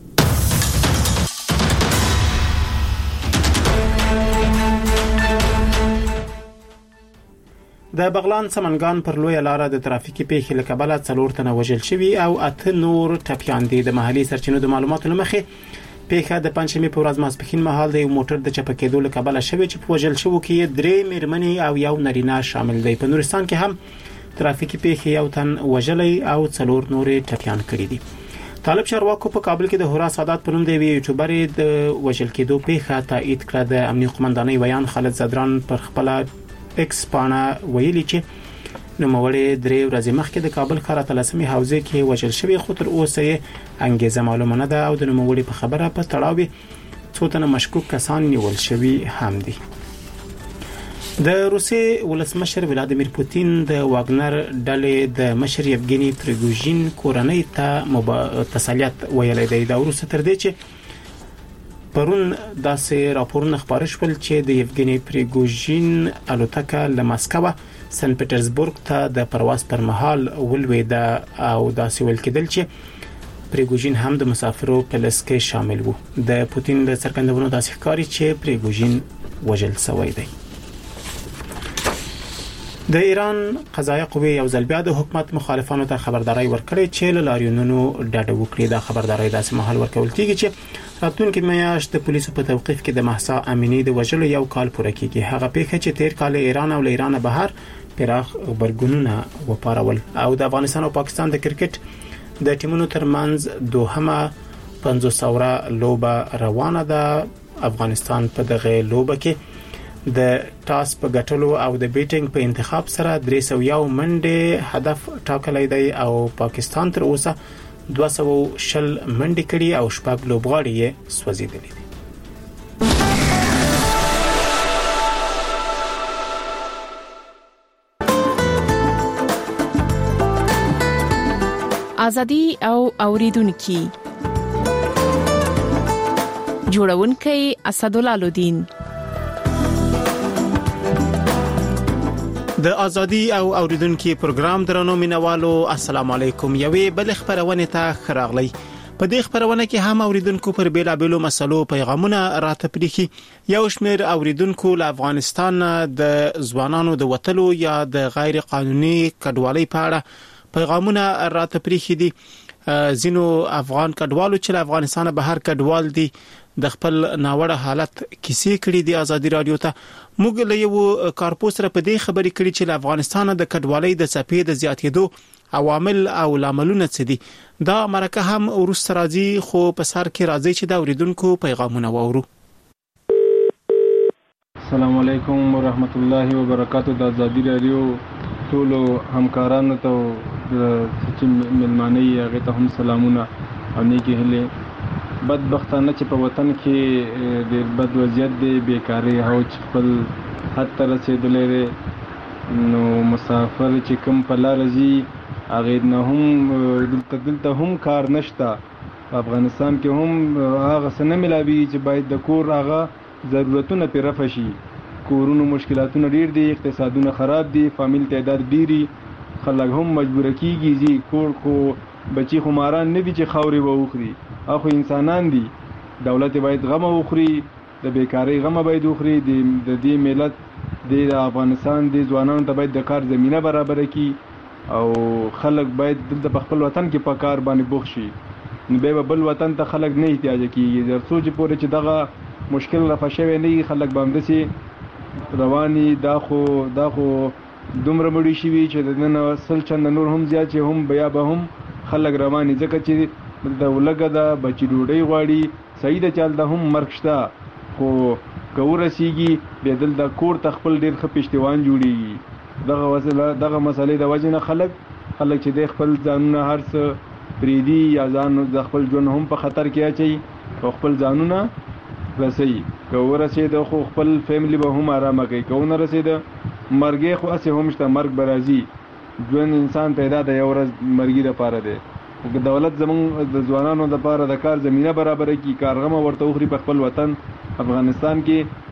د بغلان سمنګان پر لوی لار د ترافیکي پیښې له کبله څلور تنه وژل شوي او اته نور ټپيان دي. د محلي سرچینو د معلوماتو لمخې پیښه د پنځمې په ورځ ماسپښین مهال د یو موټر د چپکېدو له کبله شوې چې په وژل شوو کې درې میرمنې او یو نارینه شامل دي. په نورستان کې هم ترافیکي پیښې یو تن وژلې او څلور نور ټپيان کړي دي. طالب چارواکو په کابل کې د هورا سادات په نوم د یوټیوبر د وژل کېدو پیښه تایید کړه. د امنیت قومندانۍ ویان خالد زدران پر خپل ایکس پاڼه ویلي چې نوموړی درې ورځې مخکې د کابل ښار اتلسمې حوزې کې وژل شوی خو تر اوسه یې انګیزه معلومه نه ده او د نوموړي په خبره په تړاو څو تنه مشکوک کسان نیول شوي هم دي. د روسي ولسمشر ولادیمیر پوتین د واګنر ډلې د مشر یفګینی پریګوژین کورنۍ ته مبا... تسلیت ویلي دی. دا وروسته تر دې چې پرون داسې راپورونه خبر شول چې د یفګینی پریګوژین الوتکه له ماسکو سن پټرزبورګ ته د پرواز پر مهال ولويده او داسې ویل کېدل چې پریګوژین هم د مسافرو په لست کې شامل وو. د پوتین د څرګندونو داسې ښکاري چې پریګوژین وژل شوی دی. د ایران قضایه قوه یو ځل بیا د حکومت مخالفانو ته خبرداري ورکړې چې له لاریونونو ډډه وکړي. دا خبرداري داسې مهال ورکول کیږي چې راتلونکي میاشت د پولیسو په توقيف کې د محسا امینی د وژلو یو کال پوره کیږي. هغه پیښه چې تیر کال ایران او ایران بهر پراخ خبرګونونه وپارول او د افغانستان او پاکستان د کرکټ د ټیمونو ترمنځ دوهمه پنځوس اوره لوبه روانه ده. افغانستان په دغه لوبه کې د ټاس په ګټلو او د بیټینګ په انتخاب سره درې سوه یو منډه هدف ټاکلی دی او پاکستان تر اوسه دوه سوه شل منډې کړي او شپږ لوبغاړي یې سوځېدلي دي.
ازادي او اوریدونکو جوړونکي اسدالله لودین.
د ازادي او اوریدونکو پروګرام درنو مینوالو السلام علیکم. یوې بل خبرونه ته خراغلی. په دې خبرونه کې هم اوریدونکو پر بیلابېلو مسلو پیغامونه راته پریخي. یو شمېر اوریدونکو له افغانستان د ځوانانو د وټلو یا د غیر قانوني کډوالۍ په اړه پیغامونه راته پریخي دي. زینو افغان کډوالو چې له افغانستان بهر کډوال دي د خپل ناوړه حالت کیسې کړې دي. ازادي رادیو ته موږ له یو کارپوس سره په دې خبرې کړې چې له افغانستان د کډوالۍ د څپې د زیاتېدو عوامل او لاملونه څه دي. دا مرکه هم ورسره راځي خو په سر کې راځي چې دا اوریدونکو پیغامونه واورو.
السلام علیکم ورحمت الله وبرکاتہ. د ازادي رادیو ټول همکارانو ته چې ملمانه یې هغه ته هم سلامونه او نیکی هلي. بدبختانه چې په وطن کې د بد وضعیت دی، بیکاری او خپل حد ته رسیدلې ده، نو مسافر چې کوم په لار ځي هغه نه هم دلته دلته هم کار نشته. په افغانستان کې هم هغه څه نه ملابي چې باید د کور هغه ضرورتونه پرې رفع شي. کورونو مشکلاتونه ډیر دي، اقتصادونه خراب دي، فامیل تعداد ډیری، خلک هم مجبور کیږي چې کور کو بچي خماران نه دي چې خاوري ووخري، اخو انسانان دي. دولت باید غم وخوري، د بیکاری غم باید وخوري، د دې ملت د افغانستان د ځوانانو ته باید د کار زمينه برابر کړي او خلک باید د خپل وطن کې په کار باندې بوخ شي. نو به بل وطن ته خلک نه احتیاج کیږي. تر څو چې پورې چې دغه مشکل رفع شوی نه خلک باندې رواني دا خو دا خو دومره مړی شي چې د نن سل چند نور هم زیات چې هم بیا به هم خلک رواني ځکه چې د ولګه د بچی ډوډۍ غواړي، صحیح د چل د هم مرګ شته، خو کورسیږي به دل د کور تخپل ډیر خپشتوان جوړیږي. دغه وسله دغه مسلې د وجې نه خلک خلک چې د خپل ځانونه هر څه پریدي یا ځان د خپل ژوند هم په خطر کې اچي او خپل ځانونه رسي. که ورسېد خو خپل فیملی به هم آرامه کوي، که ونه رسېد مرګ خو هسې هم شته، مرګ به راځي. ژوند انسان پیدا د یو ورځ مرګي لپاره دی. دولت زمونږ د ځوانانو لپاره د کار زمینه برابره کړي، کارغمه ورته وخوري په خپل وطن افغانستان کې.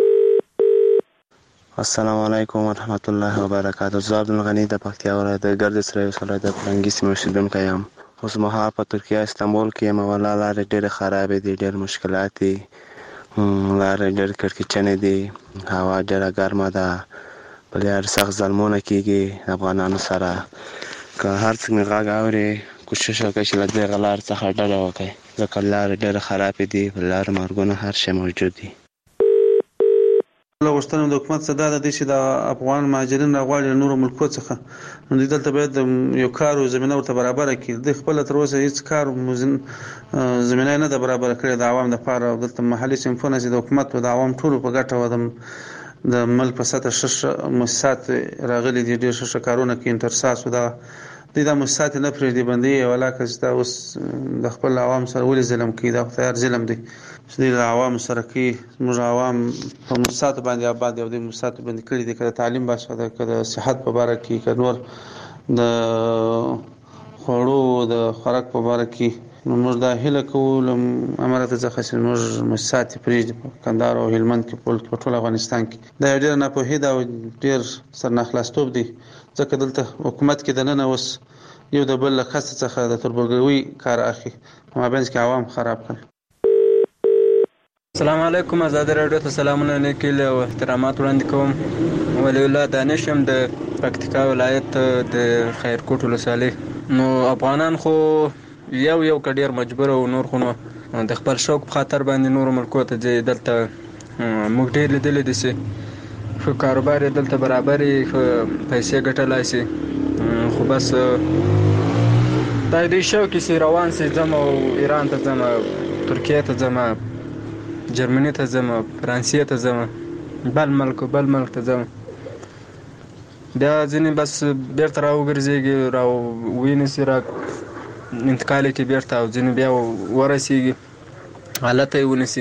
السلام علیکم ورحمت الله وبرکاته. زه عبدالغني د پکتیا ولایت د ګردیز رئیس ولایت د فرنګي سیمې اوسېدونکی یم. اوس مهال په ترکیه استانبول کې یم. والله لارې ډېرې خرابې دي، ډېر مشکلات دي، لارې ډېر کړکېچنې دي، هوا ډېره ګرمه ده، بلې هر سخت ظلمونه کېږي افغانانو سره. که هر څوک مې غږ اوري کوشش وکړئ چې له دغه لارې څخه ډډه وکړئ، ځکه لارې ډېرې خرابې دي، په لارو مرګونه هر شی موجود دي.
له غوښتنه د حکومت څخه دا ده چې د افغان مهاجرین راغواړي له نورو ملکو څخه، نو دوی دلته باید یو کار او زمینه ورته برابره کړي. دوی خپله تر اوسه هېڅ کار زمینه نه ده برابره کړې د عوام دپاره. او دلته محلي صنفونه چې د حکومت او د عوام ټولو په ګټه وه، د ملک په سطحه ښه مؤسسات راغلي دي، ډېر ښه ښه کارونه کوي. انترساس او دا دوی دا مؤسسات نه پرېږدي، بندوي یې. ولاکه چې دا اوس د خپل عوام سره ولې ظلم کوي؟ دا خو تیار ظلم دی چې دوی له عوامو سره کوي. زموږ عوام په مؤسساتو باندې آباد دي او دوی مؤسساتو باندې کړي دي، که د تعلیم بحث ده، که د صحت په باره کې، که نور د خوړو د خوراک په باره کې. نو موږ دا هیله کوو له اماراتو څخه چې موږ مؤسسات یې پرېږدي په کندهار او هلمند کې، په ټول افغانستان کې. دا یو ډېره ناپوهي ده او ډېر سرناخلاصتوب دی، ځکه دلته حکومت کې دننه اوس یو د بل له خسته څخه د تربورګوي کار اخلي، په مابینځ کې عوام خراب کړل.
السلام علیکم. ازادي راډیو ته سلامونه لیکل او احترامات وړاندې کوم. ولی الله دانش یم د پکتیکا ولایت د خیرکوټ ولسوالۍ. نو افغانان خو یو یو کډیر مجبور او نور خو د خپل شوق په خاطر باندې نور ملکو ته ځي. دلته موږ ډېر لیدلی دي چې ښه کاروبار یې دلته برابر یې، ښه پیسې ګټلی شي، خو بس دا دوی شوق یې چې روان سي، ځم او ایران ته ځم، ترکیې ته ځم، جرمني ته ځم، فرانسې ته ځم، بل ملک بل ملک ته ځم. بیا ځینې بس بیرته راوګرځېږي، راوینیسي، را انتقال کې بیرته، او ځینې بیا ورسېږي حالت یې ونیسي،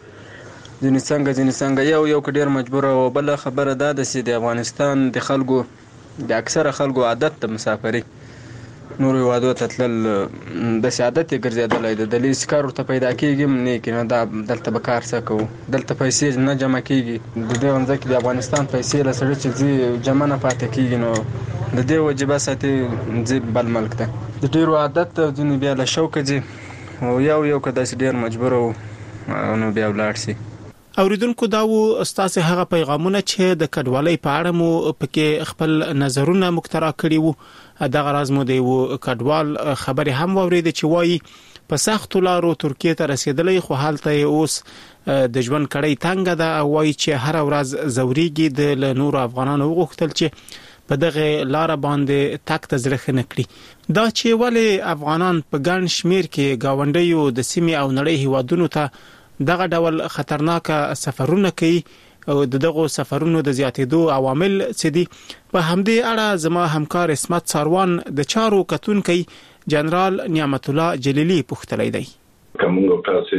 ځینې څنګه ځینې څنګه یو یو که ډېر مجبوره. او بله خبره دا ده چې د افغانستان د خلکو د اکثره خلکو عادت د مسافري، نورو هېوادو ته تلل داسې عادت یې ګرځېدلی دی. د لیس کار ورته پیدا کېږي هم نه کېږي، نه دا دلته به کار څه کوو، دلته پیسې نه جمع کېږي. د دې ځکه د افغانستان پیسې له سړي چې ځي جمع نه پاتې کېږي، نو د دې وجې بس اتې ځي بل ملک ته. د ډېرو عادت ته ځینې بیا له شوقه ځي، او یو یو که داسې ډېر مجبور وو نو بیا ولاړ شي.
اوریدونکو دا و ستاسو هغه پیغامونه چې د کډوالۍ په اړه مو پکې خپل نظرونه مخترع کړي وو. دغه راز مو دی وو کډوال خبره هم وورید چې وایي په سخت لارو ترکیه ته رسیدلې، خو حالت اوس د ژوند کړي تنګ ده، او وایي چې هر ورځ زوريږي د نور افغانانو وغوښتل چې په دغه لار باندې تک تزرخ نه کړي. دا چې ولې افغانان په ګڼ شمیر کې گاونډیو د سیمې او نړۍ هیوادونو ته دغه ډول خطرناک سفرونه کوي، او دغه سفرونو د زیاتېدو عوامل څه دي؟ په همدې اړه زما همکار اسمت ساروان د چارو کتونکي جنرال نعمت الله جلیلی پوښتلی دی.
کومه تاسو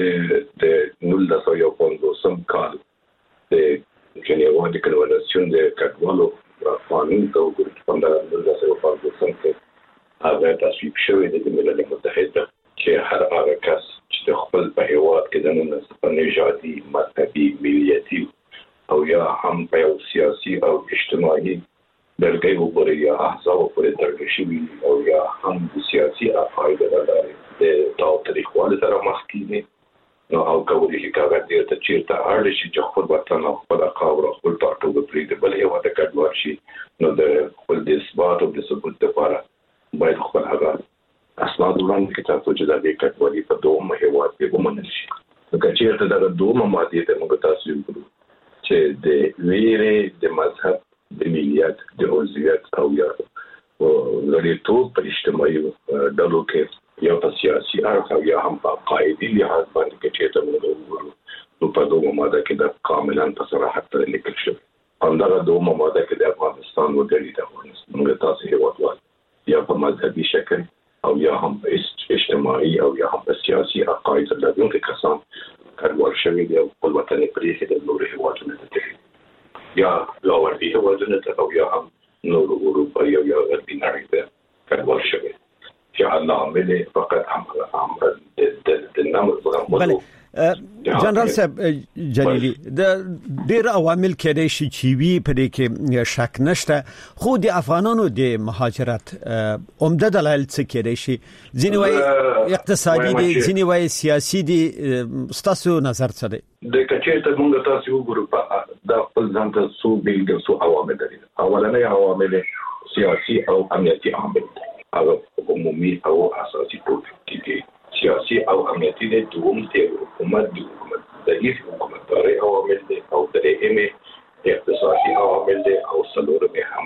د نولس سوه پنځوسم کال د جنیوا د کنوانسیون د کډوالو قانون ته وګورئ، په نولس سوه پنځوسم کې هغه تصویب شوی دی د ملل متحد چې هر هغه کس چې خپل په هیواد کې د نن نژادي، مذهبي، ملیتي او یا هم په یو سیاسي او اجتماعي درګي وګوري یا احزاب پورې تړل شوی او یا هم د سیاسي افعال د د تاو طریقوالو سره مخ کیږي، نو او کولی شي کاغذ دې ته چیرته اړ شي چې خپل وطن او خپل قوم او خپل ټاټوبه پرې د بل هیواد کډوال شي، نو د خپل د اثبات او د ثبوت لپاره باید خپل هغه اسناد وړاندې کړي ترڅو چې د دې کډوالۍ په دوه هیواد کې ومنل شي. که چیرته دغه دوه مادې ته موږ تاسو وګورو چې د ویرې، د مذهب، د ملیت، د عضویت او یا غړیتوب په اجتماعي ډلو کې یا په سیاسي اړخ او یا هم په عقایدي لحاظ باندې کې چې ته موږ وګورو، نو په دوه ماده کې د کاملا په صراحت سره لیکل شوی. همدغه دوه ماده کې د افغانستان وګړي د افغانستان تاسو هیوادوال یا په مذهبي شکل او یا هم په اجتماعي او یا هم سیاسي عقاید لرونکي کسان کډوال شوي دي او خپل وطن پرېښی د نورو هیوادونو ته یا لاوردي هیوادونو ته او یا هم نورو اروپایي او یا غربي نړۍ ته کډوال شوي چې عامل فقط عمل عمل د نامو
بله جنرال صاحب جلیلی د ډیر عوامل کېدای شي چې وی په دې کې شک نشته خو د افغانانو د مهاجرت عمده دلایل څه کېدای شي ځینې وایي اقتصادي دي ځینې وایي سیاسي دي ستاسو نظر څه دی
د کچې ته موږ تاسو وګورو په د خپل ځان ته څو بیلګې څو عوامل دي اولنې عوامل سیاسي او امنیتي عوامل هغه عمومي او اساسي ټول دي سیاسي او امنیتي د دوم ته حکومت د حکومت د هیڅ حکومتداري عوامل دي او درېمه اقتصادي عوامل دي او څلورمه هم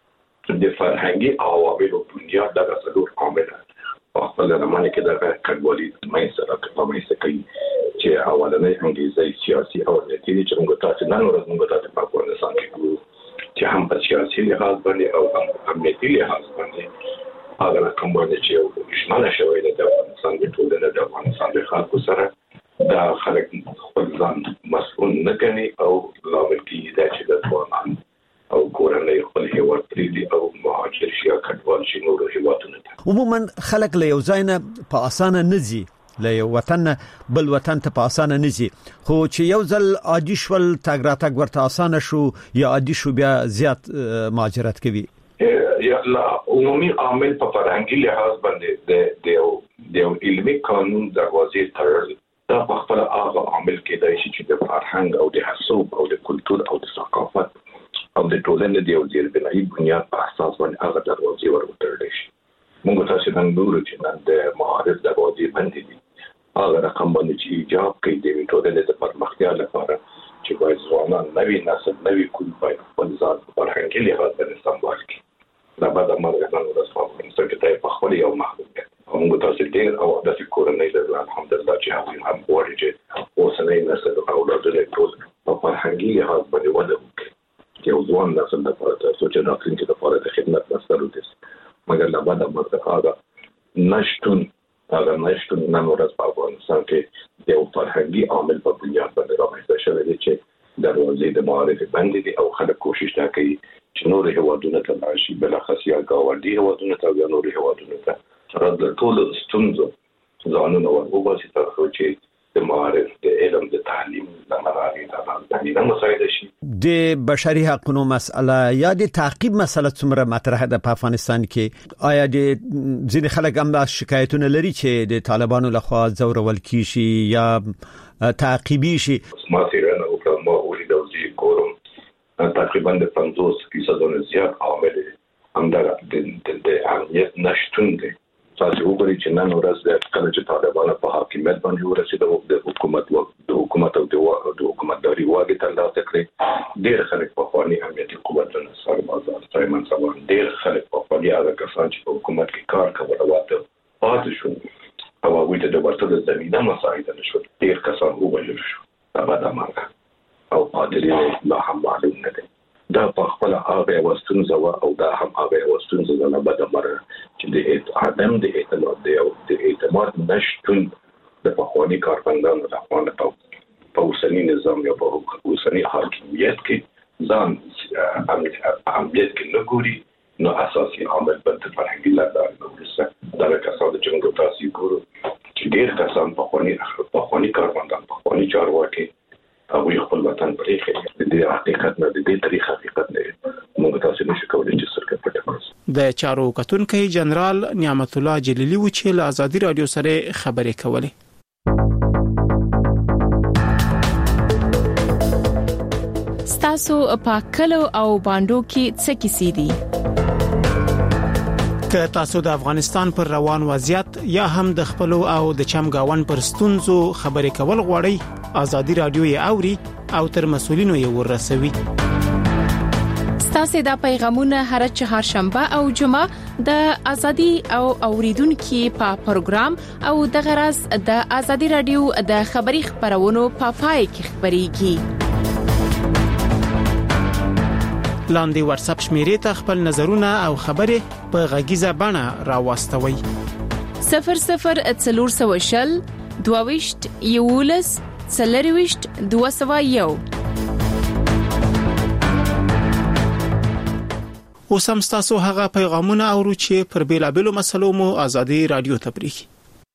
د فرهنګي عوامل په بنیاد د څلور عوامل په خپل زمانه کې د کډوالۍ مې سره کومې څه کوي چې اولنې انګلیسي سیاسي او امنیتي چې موږ تاسو نن ورځ موږ تاسو په افغانستان کې ګورو چې هم په سیاسي لحاظ باندې او هم امنیتي لحاظ باندې هغه کوم باندې چې شمال شوی د افغانستان د ټولنې د افغانستان د خلکو سره دا خلک خپل ځان مسؤل نه کوي او لامل کیږي چې د افغانان او کورنۍ خپل هیواد پریږدي او مهاجر شي او کډوال شي نورو هیوادونو ته
عموما خلک له یو ځای نه په اسانه نه ځي له یو وطن بل وطن ته په اسانه نه ځي خو چې یو ځل عادي شول تګ راتګ ورته اسانه شو یا عادي شو بیا زیات مهاجرت کوي
یا لا عمومي عامل په فرهنګي لحاظ باندې د د د علمي قانون دروازې تړل دا په خپل هغه عامل کې دی چې د فرهنګ او د حساب او د کلتور او د ثقافت او د ټولنې د یو ځای بنایي بنیاد په اساس باندې هغه دروازې ورته شي موږ تاسو نن ګورو چې نن د معارف دروازې باندې دي هغه رقم باندې چې ایجاب کوي د ټولنې د پرمختیا لپاره چې باید ځوانان نوي نسل نوي کول باید خپل ځان فرهنګي لحاظ باندې سمبال کړي دا به د مرګ نه ورسوي چې دا په خپل یو محدودیت موږ تاسو ډیر او د کورنۍ له الحمدلله چې هغه هم غواړي چې اوسنۍ نسل او اولادونه ټول په فرهنګي لحاظ باندې وده وکړي چې ځوان نسل د لپاره تاسو چې راتلونکي لپاره د خدمت مسؤل دي مګر لا بعد مرګ هغه نشټون هغه نشټون نن ورځ په افغانستان کې د فرهنګي عامل په بنیاد باندې راځي چې دروازې د معارف باندې دي او خلک کوشش کوي چې نور هیوادونو ته راشي بل خاص یا ګاونډي هیوادونو ته یا نور هیوادونو ته سره د ټول ستونزو ځانونه ورغوباسي ترڅو چې د معارف د علم د تعلیم د مراري د تعلیم مسایل شي
د بشري حقوقو مسله یا د تعقیب مسله څومره مطرح ده په افغانستان کې آیا د ځینې خلک هم شکایتونه لري چې د طالبانو لخوا ځورول کیږي یا تعقیبي شي
ما سیرانه او ما ولید او زی کورم تقریبا د پنځوس فیصد نه زیات عامل همدغه د د امنیت نشټون دي تاسو وګورئ چې نن ورځ د کله چې طالبانو په حاکمیت باندې ورسېدل د حکومت د حکومت او د حکومتداري واګې ترلاسه کړې ډېر خلک په خواني امنیتي قوتونو سره بازار سایمن سوان ډېر خلک په خواني هغه کسان چې په حکومت کې کار کول واته پاتې شو او هغوی ته د ورته د زمینه مساعده نشو ډېر کسان ووژل شو دا د مرګ او قادرین لا هم معلوم نه دي دا په خپل هغه وستونزه او دا هم هغه وستونزه نه بعد مره چې د عدم د اعتماد دی او د اعتماد نشټون د پخوانی کارمندانو د افغان په اوسنی نظام یا په اوسنی حاکمیت کې ځان امنیت کې نه ګوري نو اساسي عامل بل فرهنګي لاره ورسره دا کسان چې موږ تاسو ګورو چې ډېر کسان پخوانی پخوانی کارمندان پخوانی چارواکي او خپل وطن پرېږي د دې حقیقت نه د دې تاریخ حقیقت نه موږ تاسو نشو کولای چې سرکټ پټ کړو
د چارو کتونکو جنرال نعمت الله جلیلی و چې له ازادي رادیو سره خبرې کولې
ستاسو په کلو او باندو کې څه کیسې دي
که تاسو د افغانستان پر روان وضعیت یا هم د خپل او د چمګاون پر ستونزو خبرې کول غواړئ ازادي رادیو یې اوري او تر مسولینو یې ورسوي
ستاسو د پیغامونه هر چهارشنبه او جمعه د ازادي او اوریدونکو په پروګرام او د غرض د ازادي رادیو د خبري خبرونو په پای کې خبريږي
لاندې واتس اپ شمیرې ته خپل نظرونه او خبرې په غږیزه بڼه راوستوي
صفر صفر څلور سوه شل دوه ویشت یولس څلرویشت دوه سوه یو.
اوس هم ستاسو هغه پیغامونه اورو چې پر بیلابېلو مسلو مو ازادي رادیو ته پریږي.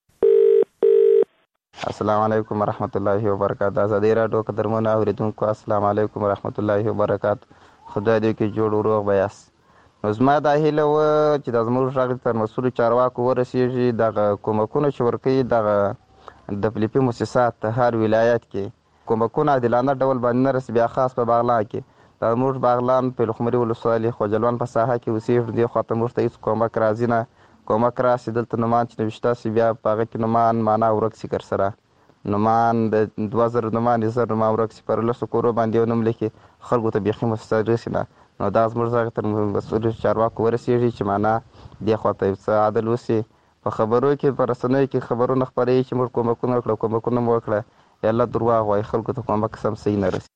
السلام علیکم ورحمت الله وبرکاته. ازادي رادیو قدرمنو اوریدونکو السلام علیکم ورحمت الله وبرکاته. خدای دې کې جوړ وروغ بیاس. نو زما دا هیله و چې د زموږ غږ تر مسؤل چارواکو ورسیږي، دغه کومکونه چې ورکوي دغه د فلیپي مؤسسات هر ولایت کې کومکونه عادلانه ډول باندې نه رسي. بیا خاص په بغلان کې د موږ بغلان په لخمري ولسوالۍ خوجلوان په ساحه کې اوسېږو، دې خوا ته موږ ته هېڅ کومک راځي نه. کومک راسي دلته نومان چې نوشته سي بیا په هغه کې نومان معنا ورک سي کر سره نومان د دوه زره نومان د زر نومان ورک سي پر لسو کورو باندې یو نوم لیکي خلکو ته بیخي مؤسسه رسي نه. نو دا زموږ غږ تر مسؤل چارواکو ورسېږي چې معنا دې خوا ته څه عدل وسي. په خبرو کې په رسنیو کې خبرونه خپروي چې موږ کومکونه وکړه کومکونه مو وکړه، یا الله دروغ وایي، خلکو ته کومک سم صحیح نه رسي.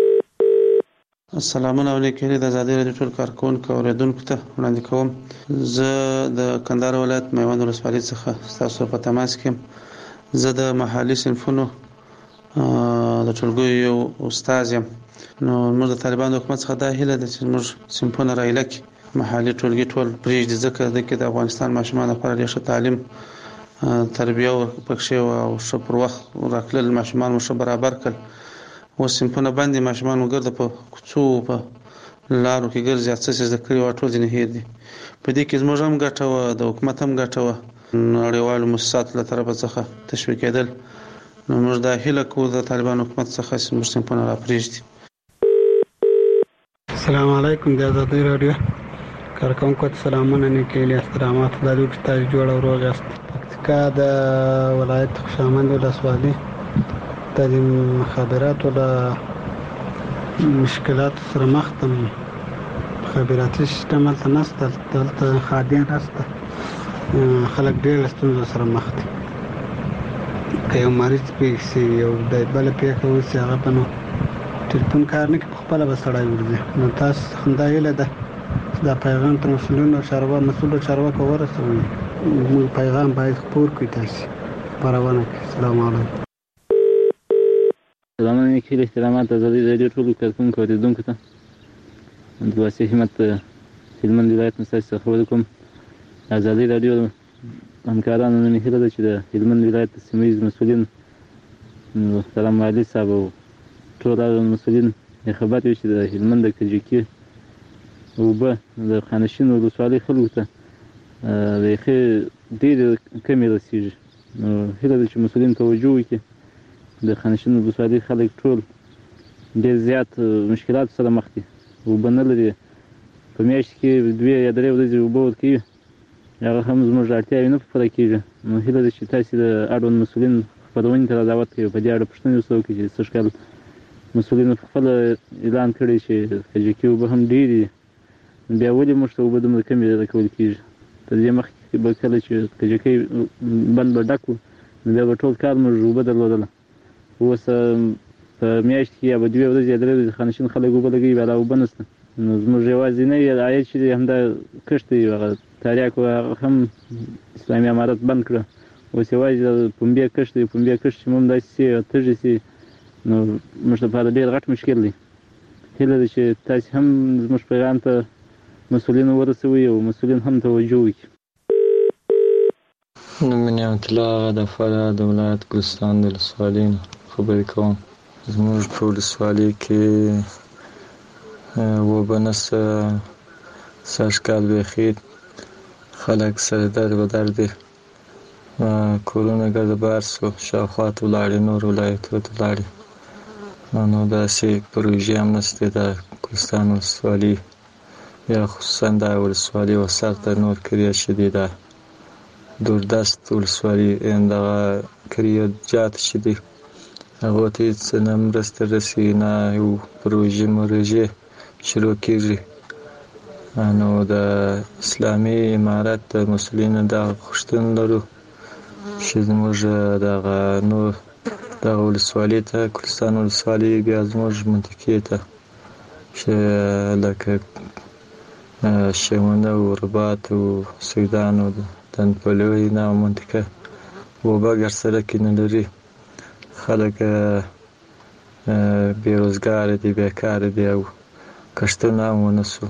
سلامونه او نیکي د ازادي رادیو ټول کارکونکو او اوریدونکو ته وړاندې کوم. زه د کندهار ولایت میوند ولسوالۍ څخه ستاسو په تماس کې یم. زه د محلي صنفونو د ټولګیو یو استاد یم. نو موږ د طالبانو حکومت څخه دا هیله ده چې موږ صنفونه رایله کړي، محلي ټولګي ټول پرېږدي، ځکه دلته د افغانستان ماشومان لپاره ډېر ښه تعلیم تربیه پکښې او ښه پر وخت راکړل، ماشومان مو ښه برابر کړل. اوس صنفونه بندې، ماشومان مو ګرده په کوڅو په لارو کې ګرځي، څه څه زده کړي وه ټول ځینې هېر دي. په دې کې زموږ هم ګټه وه، د حکومت هم ګټه وه، نړیوالو مؤسساتو له طرفه څخه تشویقېدل. نو موږ دا هیله کوو د طالبانو حکومت څخه چې موږ صنفونه را پرېږدي.
السلام علیکم. د ازادي رادیو کارکونکو ته سلامونه، نیکې هیلې، احترامات. دا دوی چې تاسو جوړ او روغ یاست. پکتیکا د ولایت خوشامند ولسوالۍ د مخابراتو له مشکلاتو سره مخ یم. مخابراتي سیستم هلته نشته، دلته خادم نشته، خلک ډېر له ستونزو سره مخ دي. که یو مریض پېښ شي، یو د بله پېښه وشي، هغه به نو ټلیفون کار نه کوي، خپله به سړی ورځي. نو تاسو همدا هیله ده چې دا پیغام تر مسؤلینو چاروا مسؤلو چارواکو ورسوئ. موږ پیغام باید خپور کړئ، تاسو خپرونه کړئ. السلام علیکم.
سلامونه، نیکې هیلې، احترامات. ازادي رادیو ټولو کارکونکو او اوریدونکو ته د واسع همت هلمند ولایت نه ستاسو څخه خبرې کوم. ازادي رادیو همکارانو نن هیله ده چې د هلمند ولایت د سیمه ییز مسؤلین محترم والي صاحب او ټول هغه مسؤلین خبر وي چې د هلمند د کجکي اوبه د خانشین ولسوالۍ خلکو ته بیخي ډېرې کمې رسېږي. نو هیله ده چې مسؤلین توجه وکړي. د خانشین ولسوالۍ خلک ټول ډېر زیات مشکلات سره مخ دي، اوبه نه لري. په میاشت کې دوې یا درې ورځې اوبه ورکوي، هغه هم زموږ اړتیاوې نه پوره کېږي. نو هیله ده چې تاسې د اړوند مسؤلین خپرونې ته را دعوت کوي، په دې اړه پوښتنې ورسره وکړي چې سږ کال مسؤلینو پخپله اعلان کړی چې کجکي اوبه هم ډېرې دي، بیا ولې موږ ته اوبه دومره کمې راکول کېږي. تر دې مخکې به کله چې کجکي بند به ډک وو، نو بیا به ټول کال موږ اوبه درلودله. اوس په میاشت کې یا به دوې ورځې یا درې ورځې خانشین خلک اوبه لګوي، بیا لا اوبه نشته. نو زموږ یوازینی عاید چې دی همدا کښت دی، هغه تاریاکو هغه هم اسلامي امارت بند کړه. اوس یوازې د پنبې کښت دی، پنبې کښت چې هم داسې سي او تږي سي، نو موږ لپاره ډېر غټ مشکل دی. هیله ده چې تاسې هم زموږ پیغام ته مسؤلین ورسوئ او مسؤلین هم توجه وکړي.
نوم مې نعمت الله آغا د فراه د ولایت ګلستان د ولسوالۍ نه خبرې کوم. زموږ په ولسوالۍ کې اوبه نشته، سږ کال بیخي خلک سره در بدر دي، کورونه ګرده بار سو، شاوخوا ته ولاړې، نور ولایتونو ته ولاړې. نو داسې پروژې هم نشته د ګلستان ولسوالۍ یا خصوصا دا ولسوالۍ وسط ته نور کریه شدي، دا دوردست ولسوالۍ دغه کریه جات چې دي هغو ته هېڅ نه مرسته رسي، نه یو پروژې مرژې شروع کېږي. نو د اسلامي امارت د مسؤلینو دغه غوښتنه لرو چې زموږ دغه نور دغه ولسوالۍ ته ګلستان ولسوالۍ بیا زموږ منطقې ته چې لکه شمونه او رباط او سیدان او
خاصتا په لویه منطقه اوبه ګرځېدل کې نه لري، خلک بیروزګار دي، بیکار دي او کښتونه هم ونه سو.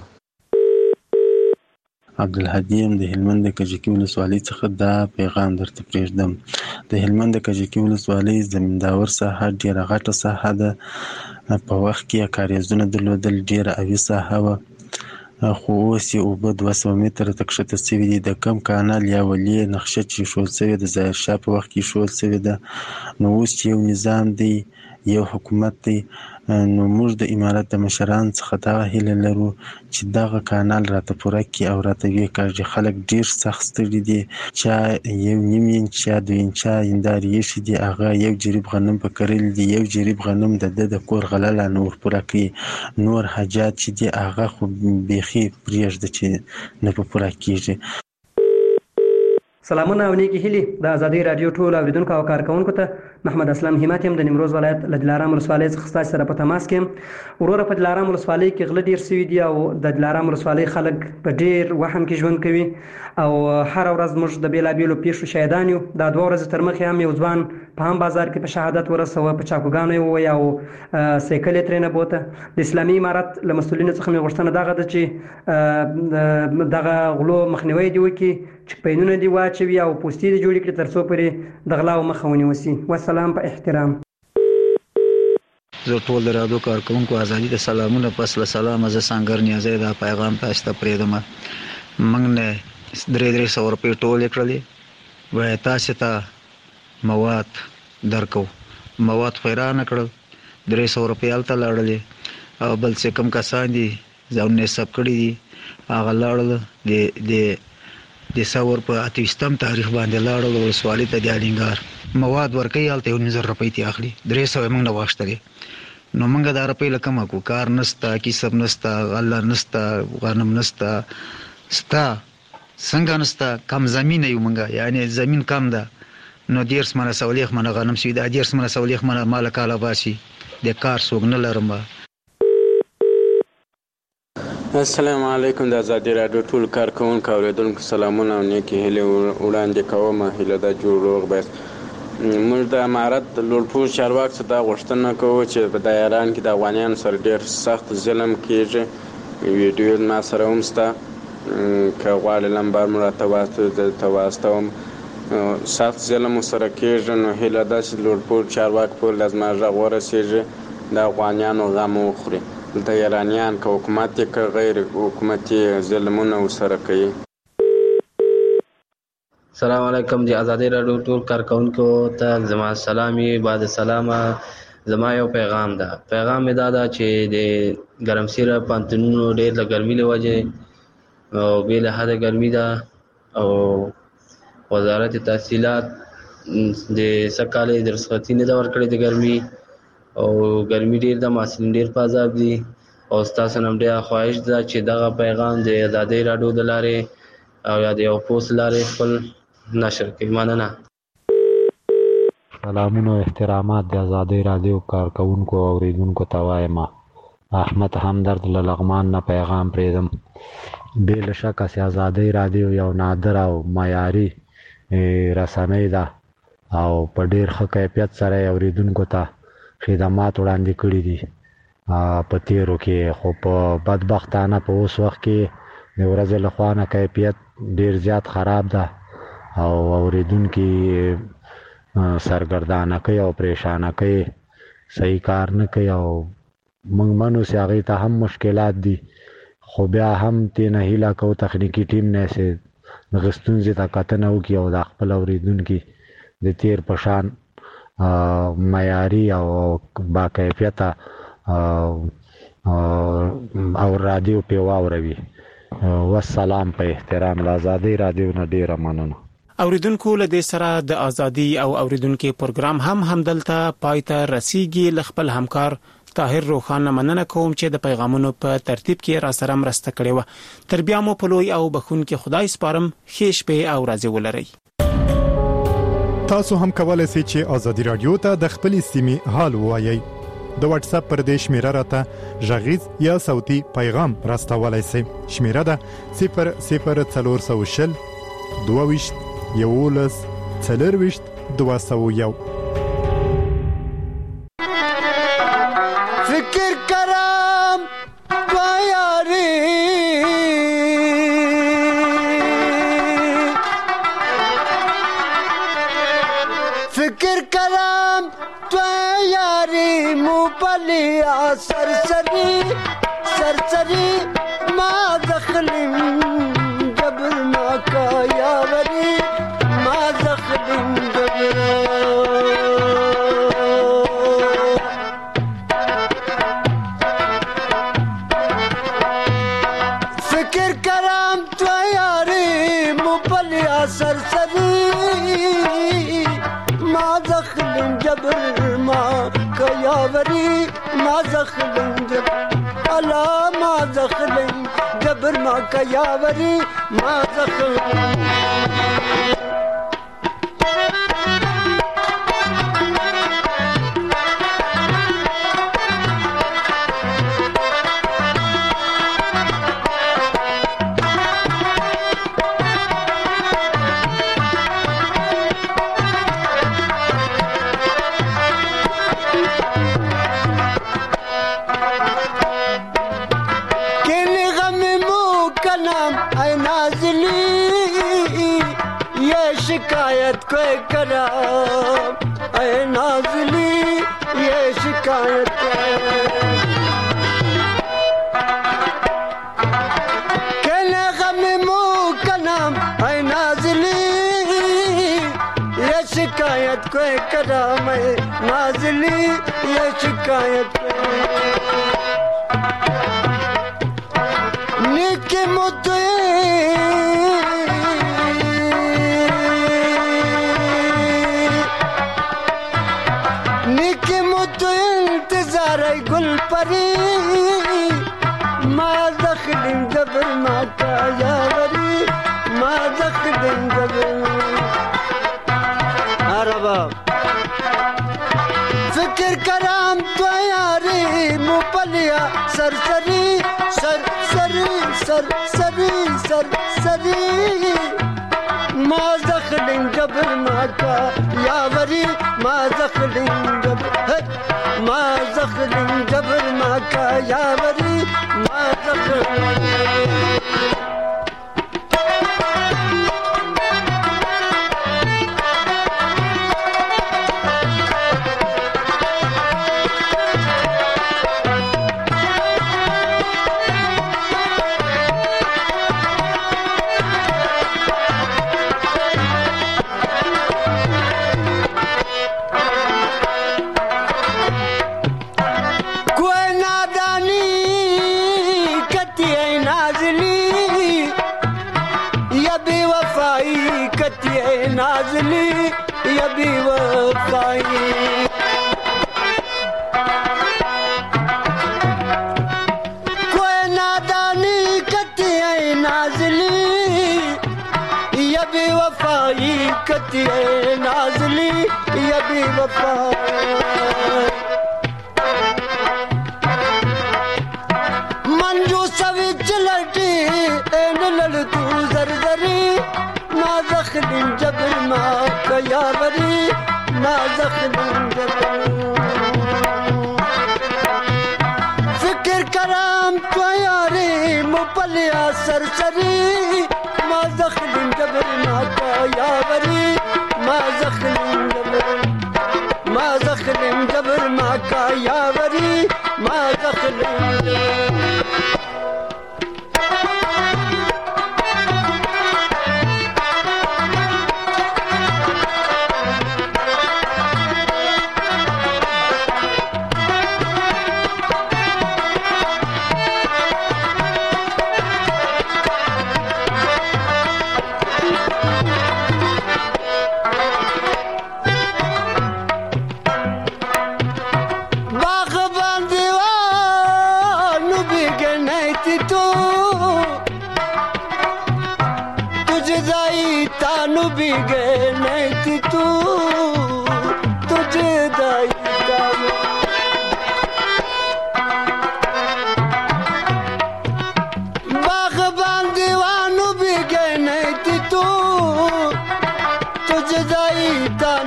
عبدالهادي یم د هلمند د کجکي ولسوالۍ څخه دا پیغام درته پرېږدم. د هلمند د کجکي ولسوالۍ زمینداور ساحه ډېره غټه ساحه ده. په وخت کې یې کاریزونه درلودل، ډېره اوي ساحه وه، خو اوس یې اوبه دوه سوه متره ته کښته سوي دي. د کم کانال یا ولې نقشه چې ایښودل سوې د ظاهرشاه په وخت کې ایښودل سوې ده، نو اوس چې یو نظام دی، یو حکومت دی، نو موږ د امارت د مشرانو څخه دغه هیله لرو چې دغه کانال راته پوره کړي او راته ویې کاږي. خلک ډېر سخت ستړي دي، چا یو نیم انچ چا دوه انچه هندارې ایښي دي، هغه یو جریب غنم په کرلي دي، یو جریب غنم د ده د کور غله لا نه ورپوره کوي، نور حاجات چې دي هغه خو بیخي پرېږده چې نه په پوره کېږي.
سلامونه او نیکی هیلې د ازادۍ راډیو ټولو اوریدونکو او کارکوونکو ته. محمد اسلام همت یم د نیمروز ولایت له دلارام ولسوالۍ څخه ستاسو سره په تماس کې یم. وروره په دلارام ولسوالۍ کې غله ډېر سوي دي او د دلارام ولسوالۍ خلک په ډېر وهم کې ژوند کوي او هره ورځ موږ د بېلابېلو پیښو شاهدان یو. دا دوه ورځې تر مخکې هم یو ځوان په هم بازار کې په شهادت ورسوه، په چاقوګانو یې وویه او سایکل یې ترېنه بوته. د اسلامي امارت له مسؤلینو څخه مې غوښتنه دغه ده چې دغه غلو مخنیوی دې وکړي، چې پینونه دې واچوي او پوستې دې جوړې کړي تر څو پورې د غلاو مخه ونیوسي. والسلام په احترام.
زه ټول د راډیو کارکوونکو ازادي د سلامونه پس له سلامه زه سانګر نیازی دا پیغام تاسو ته پرېږدم. موږ نه درې درې سوه روپۍ ټولې کړلې، وایي تاسو ته مواد درکو، مواد خو یې رانه کړل، درې سوه روپۍ هلته لاړلې او بل چې کوم کسان دي ځانونه یې ثبت کړي دي هغه لاړل د د ثور په اته ویشتم تاریخ باندې لاړل ولسوالۍ ته د الینګار مواد ورکوي، هلته یو نیم زر روپۍ ترې اخلي، درې سوه یې موږ نه واخیستلې. نو موږ دا روپۍ له کومه کړو؟ کار نشته، کسب نشته، غله نشته، غنم نشته، ستا څنګه نشته، کم زمین یو موږ، یعنې زمین کم ده. نو دېرش منه سولیخ منه غنم شوي، دا دېرش منه سولیخ منه ماله کاله باسي، د کار څوک نه لرم.
السلام علیکم. د ازادي راډیو ټول کارکوونکو اوریدونکو سلامونه او نیکې هیلې وړاندې کوم. هیله ده جوړ روغ باید. موږ د امارت د لوړپوړ چارواکو څخه دا غوښتنه کوو چې په دا ایران کې د افغانیانو سره ډېر سخت ظلم کېږي. ویډیو ما سره هم شته، که غواړې لمبر مو راته واستوم. سخت ظلم ورسره کېږي. نو هیله ده چې لوړپوړ چارواکو پورې له زما غږ ورسېږي، د افغانیانو غم وخوري. دلته ایرانیان که حکومت یې که غیر حکومتي ظلمونه ورسره کوي.
السلام علیکم. د ازادۍ راډیو ټول کارکوونکو ته زما سلامي. بعد سلامه زما یو پیغام ده. پیغام مې دا ده چې د ګرمسیره پوهنتونونو ډېر د ګرمۍ له وجې او بې له حده ګرمي ده او وزارت تحصیلات د سږ کال یې د رخصتي نه ده ورکړې د ګرمي او ګرمي ډېر ده، محصلین ډېر په عذاب دي او ستاسو نه هم ډېره خواهش ده چې دغه پیغام د ازادۍ راډیو د لارې او یا د یو پوسټ لارې خپل نشر کړئ. مننه.
سلامونه او احترامات د ازادۍ راډیو کارکوونکو او اوریدونکو ته وایم. احمد همدرد له لغمان نه پیغام پرېږدم. بې له شکه چې ازادۍ راډیو یو نادر او معیاري رسنۍ ده او په ډېر ښه کیفیت سره یې اوریدونکو ته خدمات وړاندې کړي دي په تیرو کې، خو په بدبختانه په اوس وخت کې د ورځې له خوا نه کیفیت ډېر زیات خراب ده او اوریدونکي سرګردانه کوي او پریشانه کوي، صحیح کار نه کوي او موږ منو چې هغوی ته هم مشکلات دي، خو بیا هم تېنه هیله کوو تخنیکي ټیم نه چې دغه ستونزې ته کتنه وکړي او د خپل اوریدونکي د تیر په شان معیاري او با کیفیته او رادیو پې واوروي. والسلام په احترام. له ازادۍ راډیو نه ډېره مننه.
اوریدونکو له دې سره د ازادي او اوریدونکو پروګرام هم همدلته پای ته رسیږي. له خپل همکار طاهر روخانه مننه کوم چې د پیغامونو په ترتیب کې را سره مرسته کړې و. تر بیا مو په لوی او بخښونکي خدای سپارم. ښې شپې او ورځې ولرئ.
تاسو هم کولای شئ چې ازادي راډیو ته د خپلې سیمې حال ووایئ. د واتس اپ پر دې شمیره راته غږیز یا صوتي پیغام راستولای شئ. شمیره ده صفر صفر څلور سوه شل دوه یولس څلرویشت دوه سوه یو.
فکر کرم بیاری فکر کرم بیاری موبلیا سرسری سرسری ما دخلیم جبر ما کا یاوری ما دخلیم جبر فکر کرم تو یاری موبلیا سرسری ما دخلیم جبر ما کا یاوری ما دخلیم جبر ألا ما دخلن جبر ما كياوري ما دخلن शिकायत कोई करा ऐ नाज़ली ये शिकायत कहने गम मुँह का नाम ऐ नाज़ली ये शिकायत कोई करा मैं नाज़ली ये शिकायत निके मुद्दे गुल परी ما دخلن جبر ما كياوري ما دخلن جبر عربا فکر کرام تو یاری مپلیا سرسری سرسری سرسری سرسری ما دخلن جبر ما كياوري ما دخلن جبر ما دخلن جبر ما كياوري ما دخلن नाज़ली या बेवफाई कोई नादानी कती है नाज़ली या बेवफाई कती है नाज़ली या बेवफाई मंजू सविच लटी एन लड़ तू जरजरी ما دخلن جبر ما كياوري ما دخلن جبر فكر كرام كياري مبليا سرسري ما دخلن جبر ما كياوري ما دخلن جبر ما دخلن جبر ما كياوري ما دخلن جبر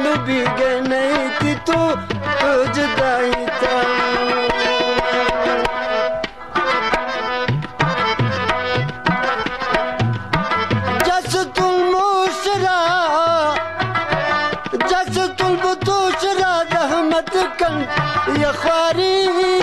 मैं भी गए नहीं थी तू तो जुदाई था जस तुल मुशरा जस तुल बुतुशरा रहमत कन या ख्वारी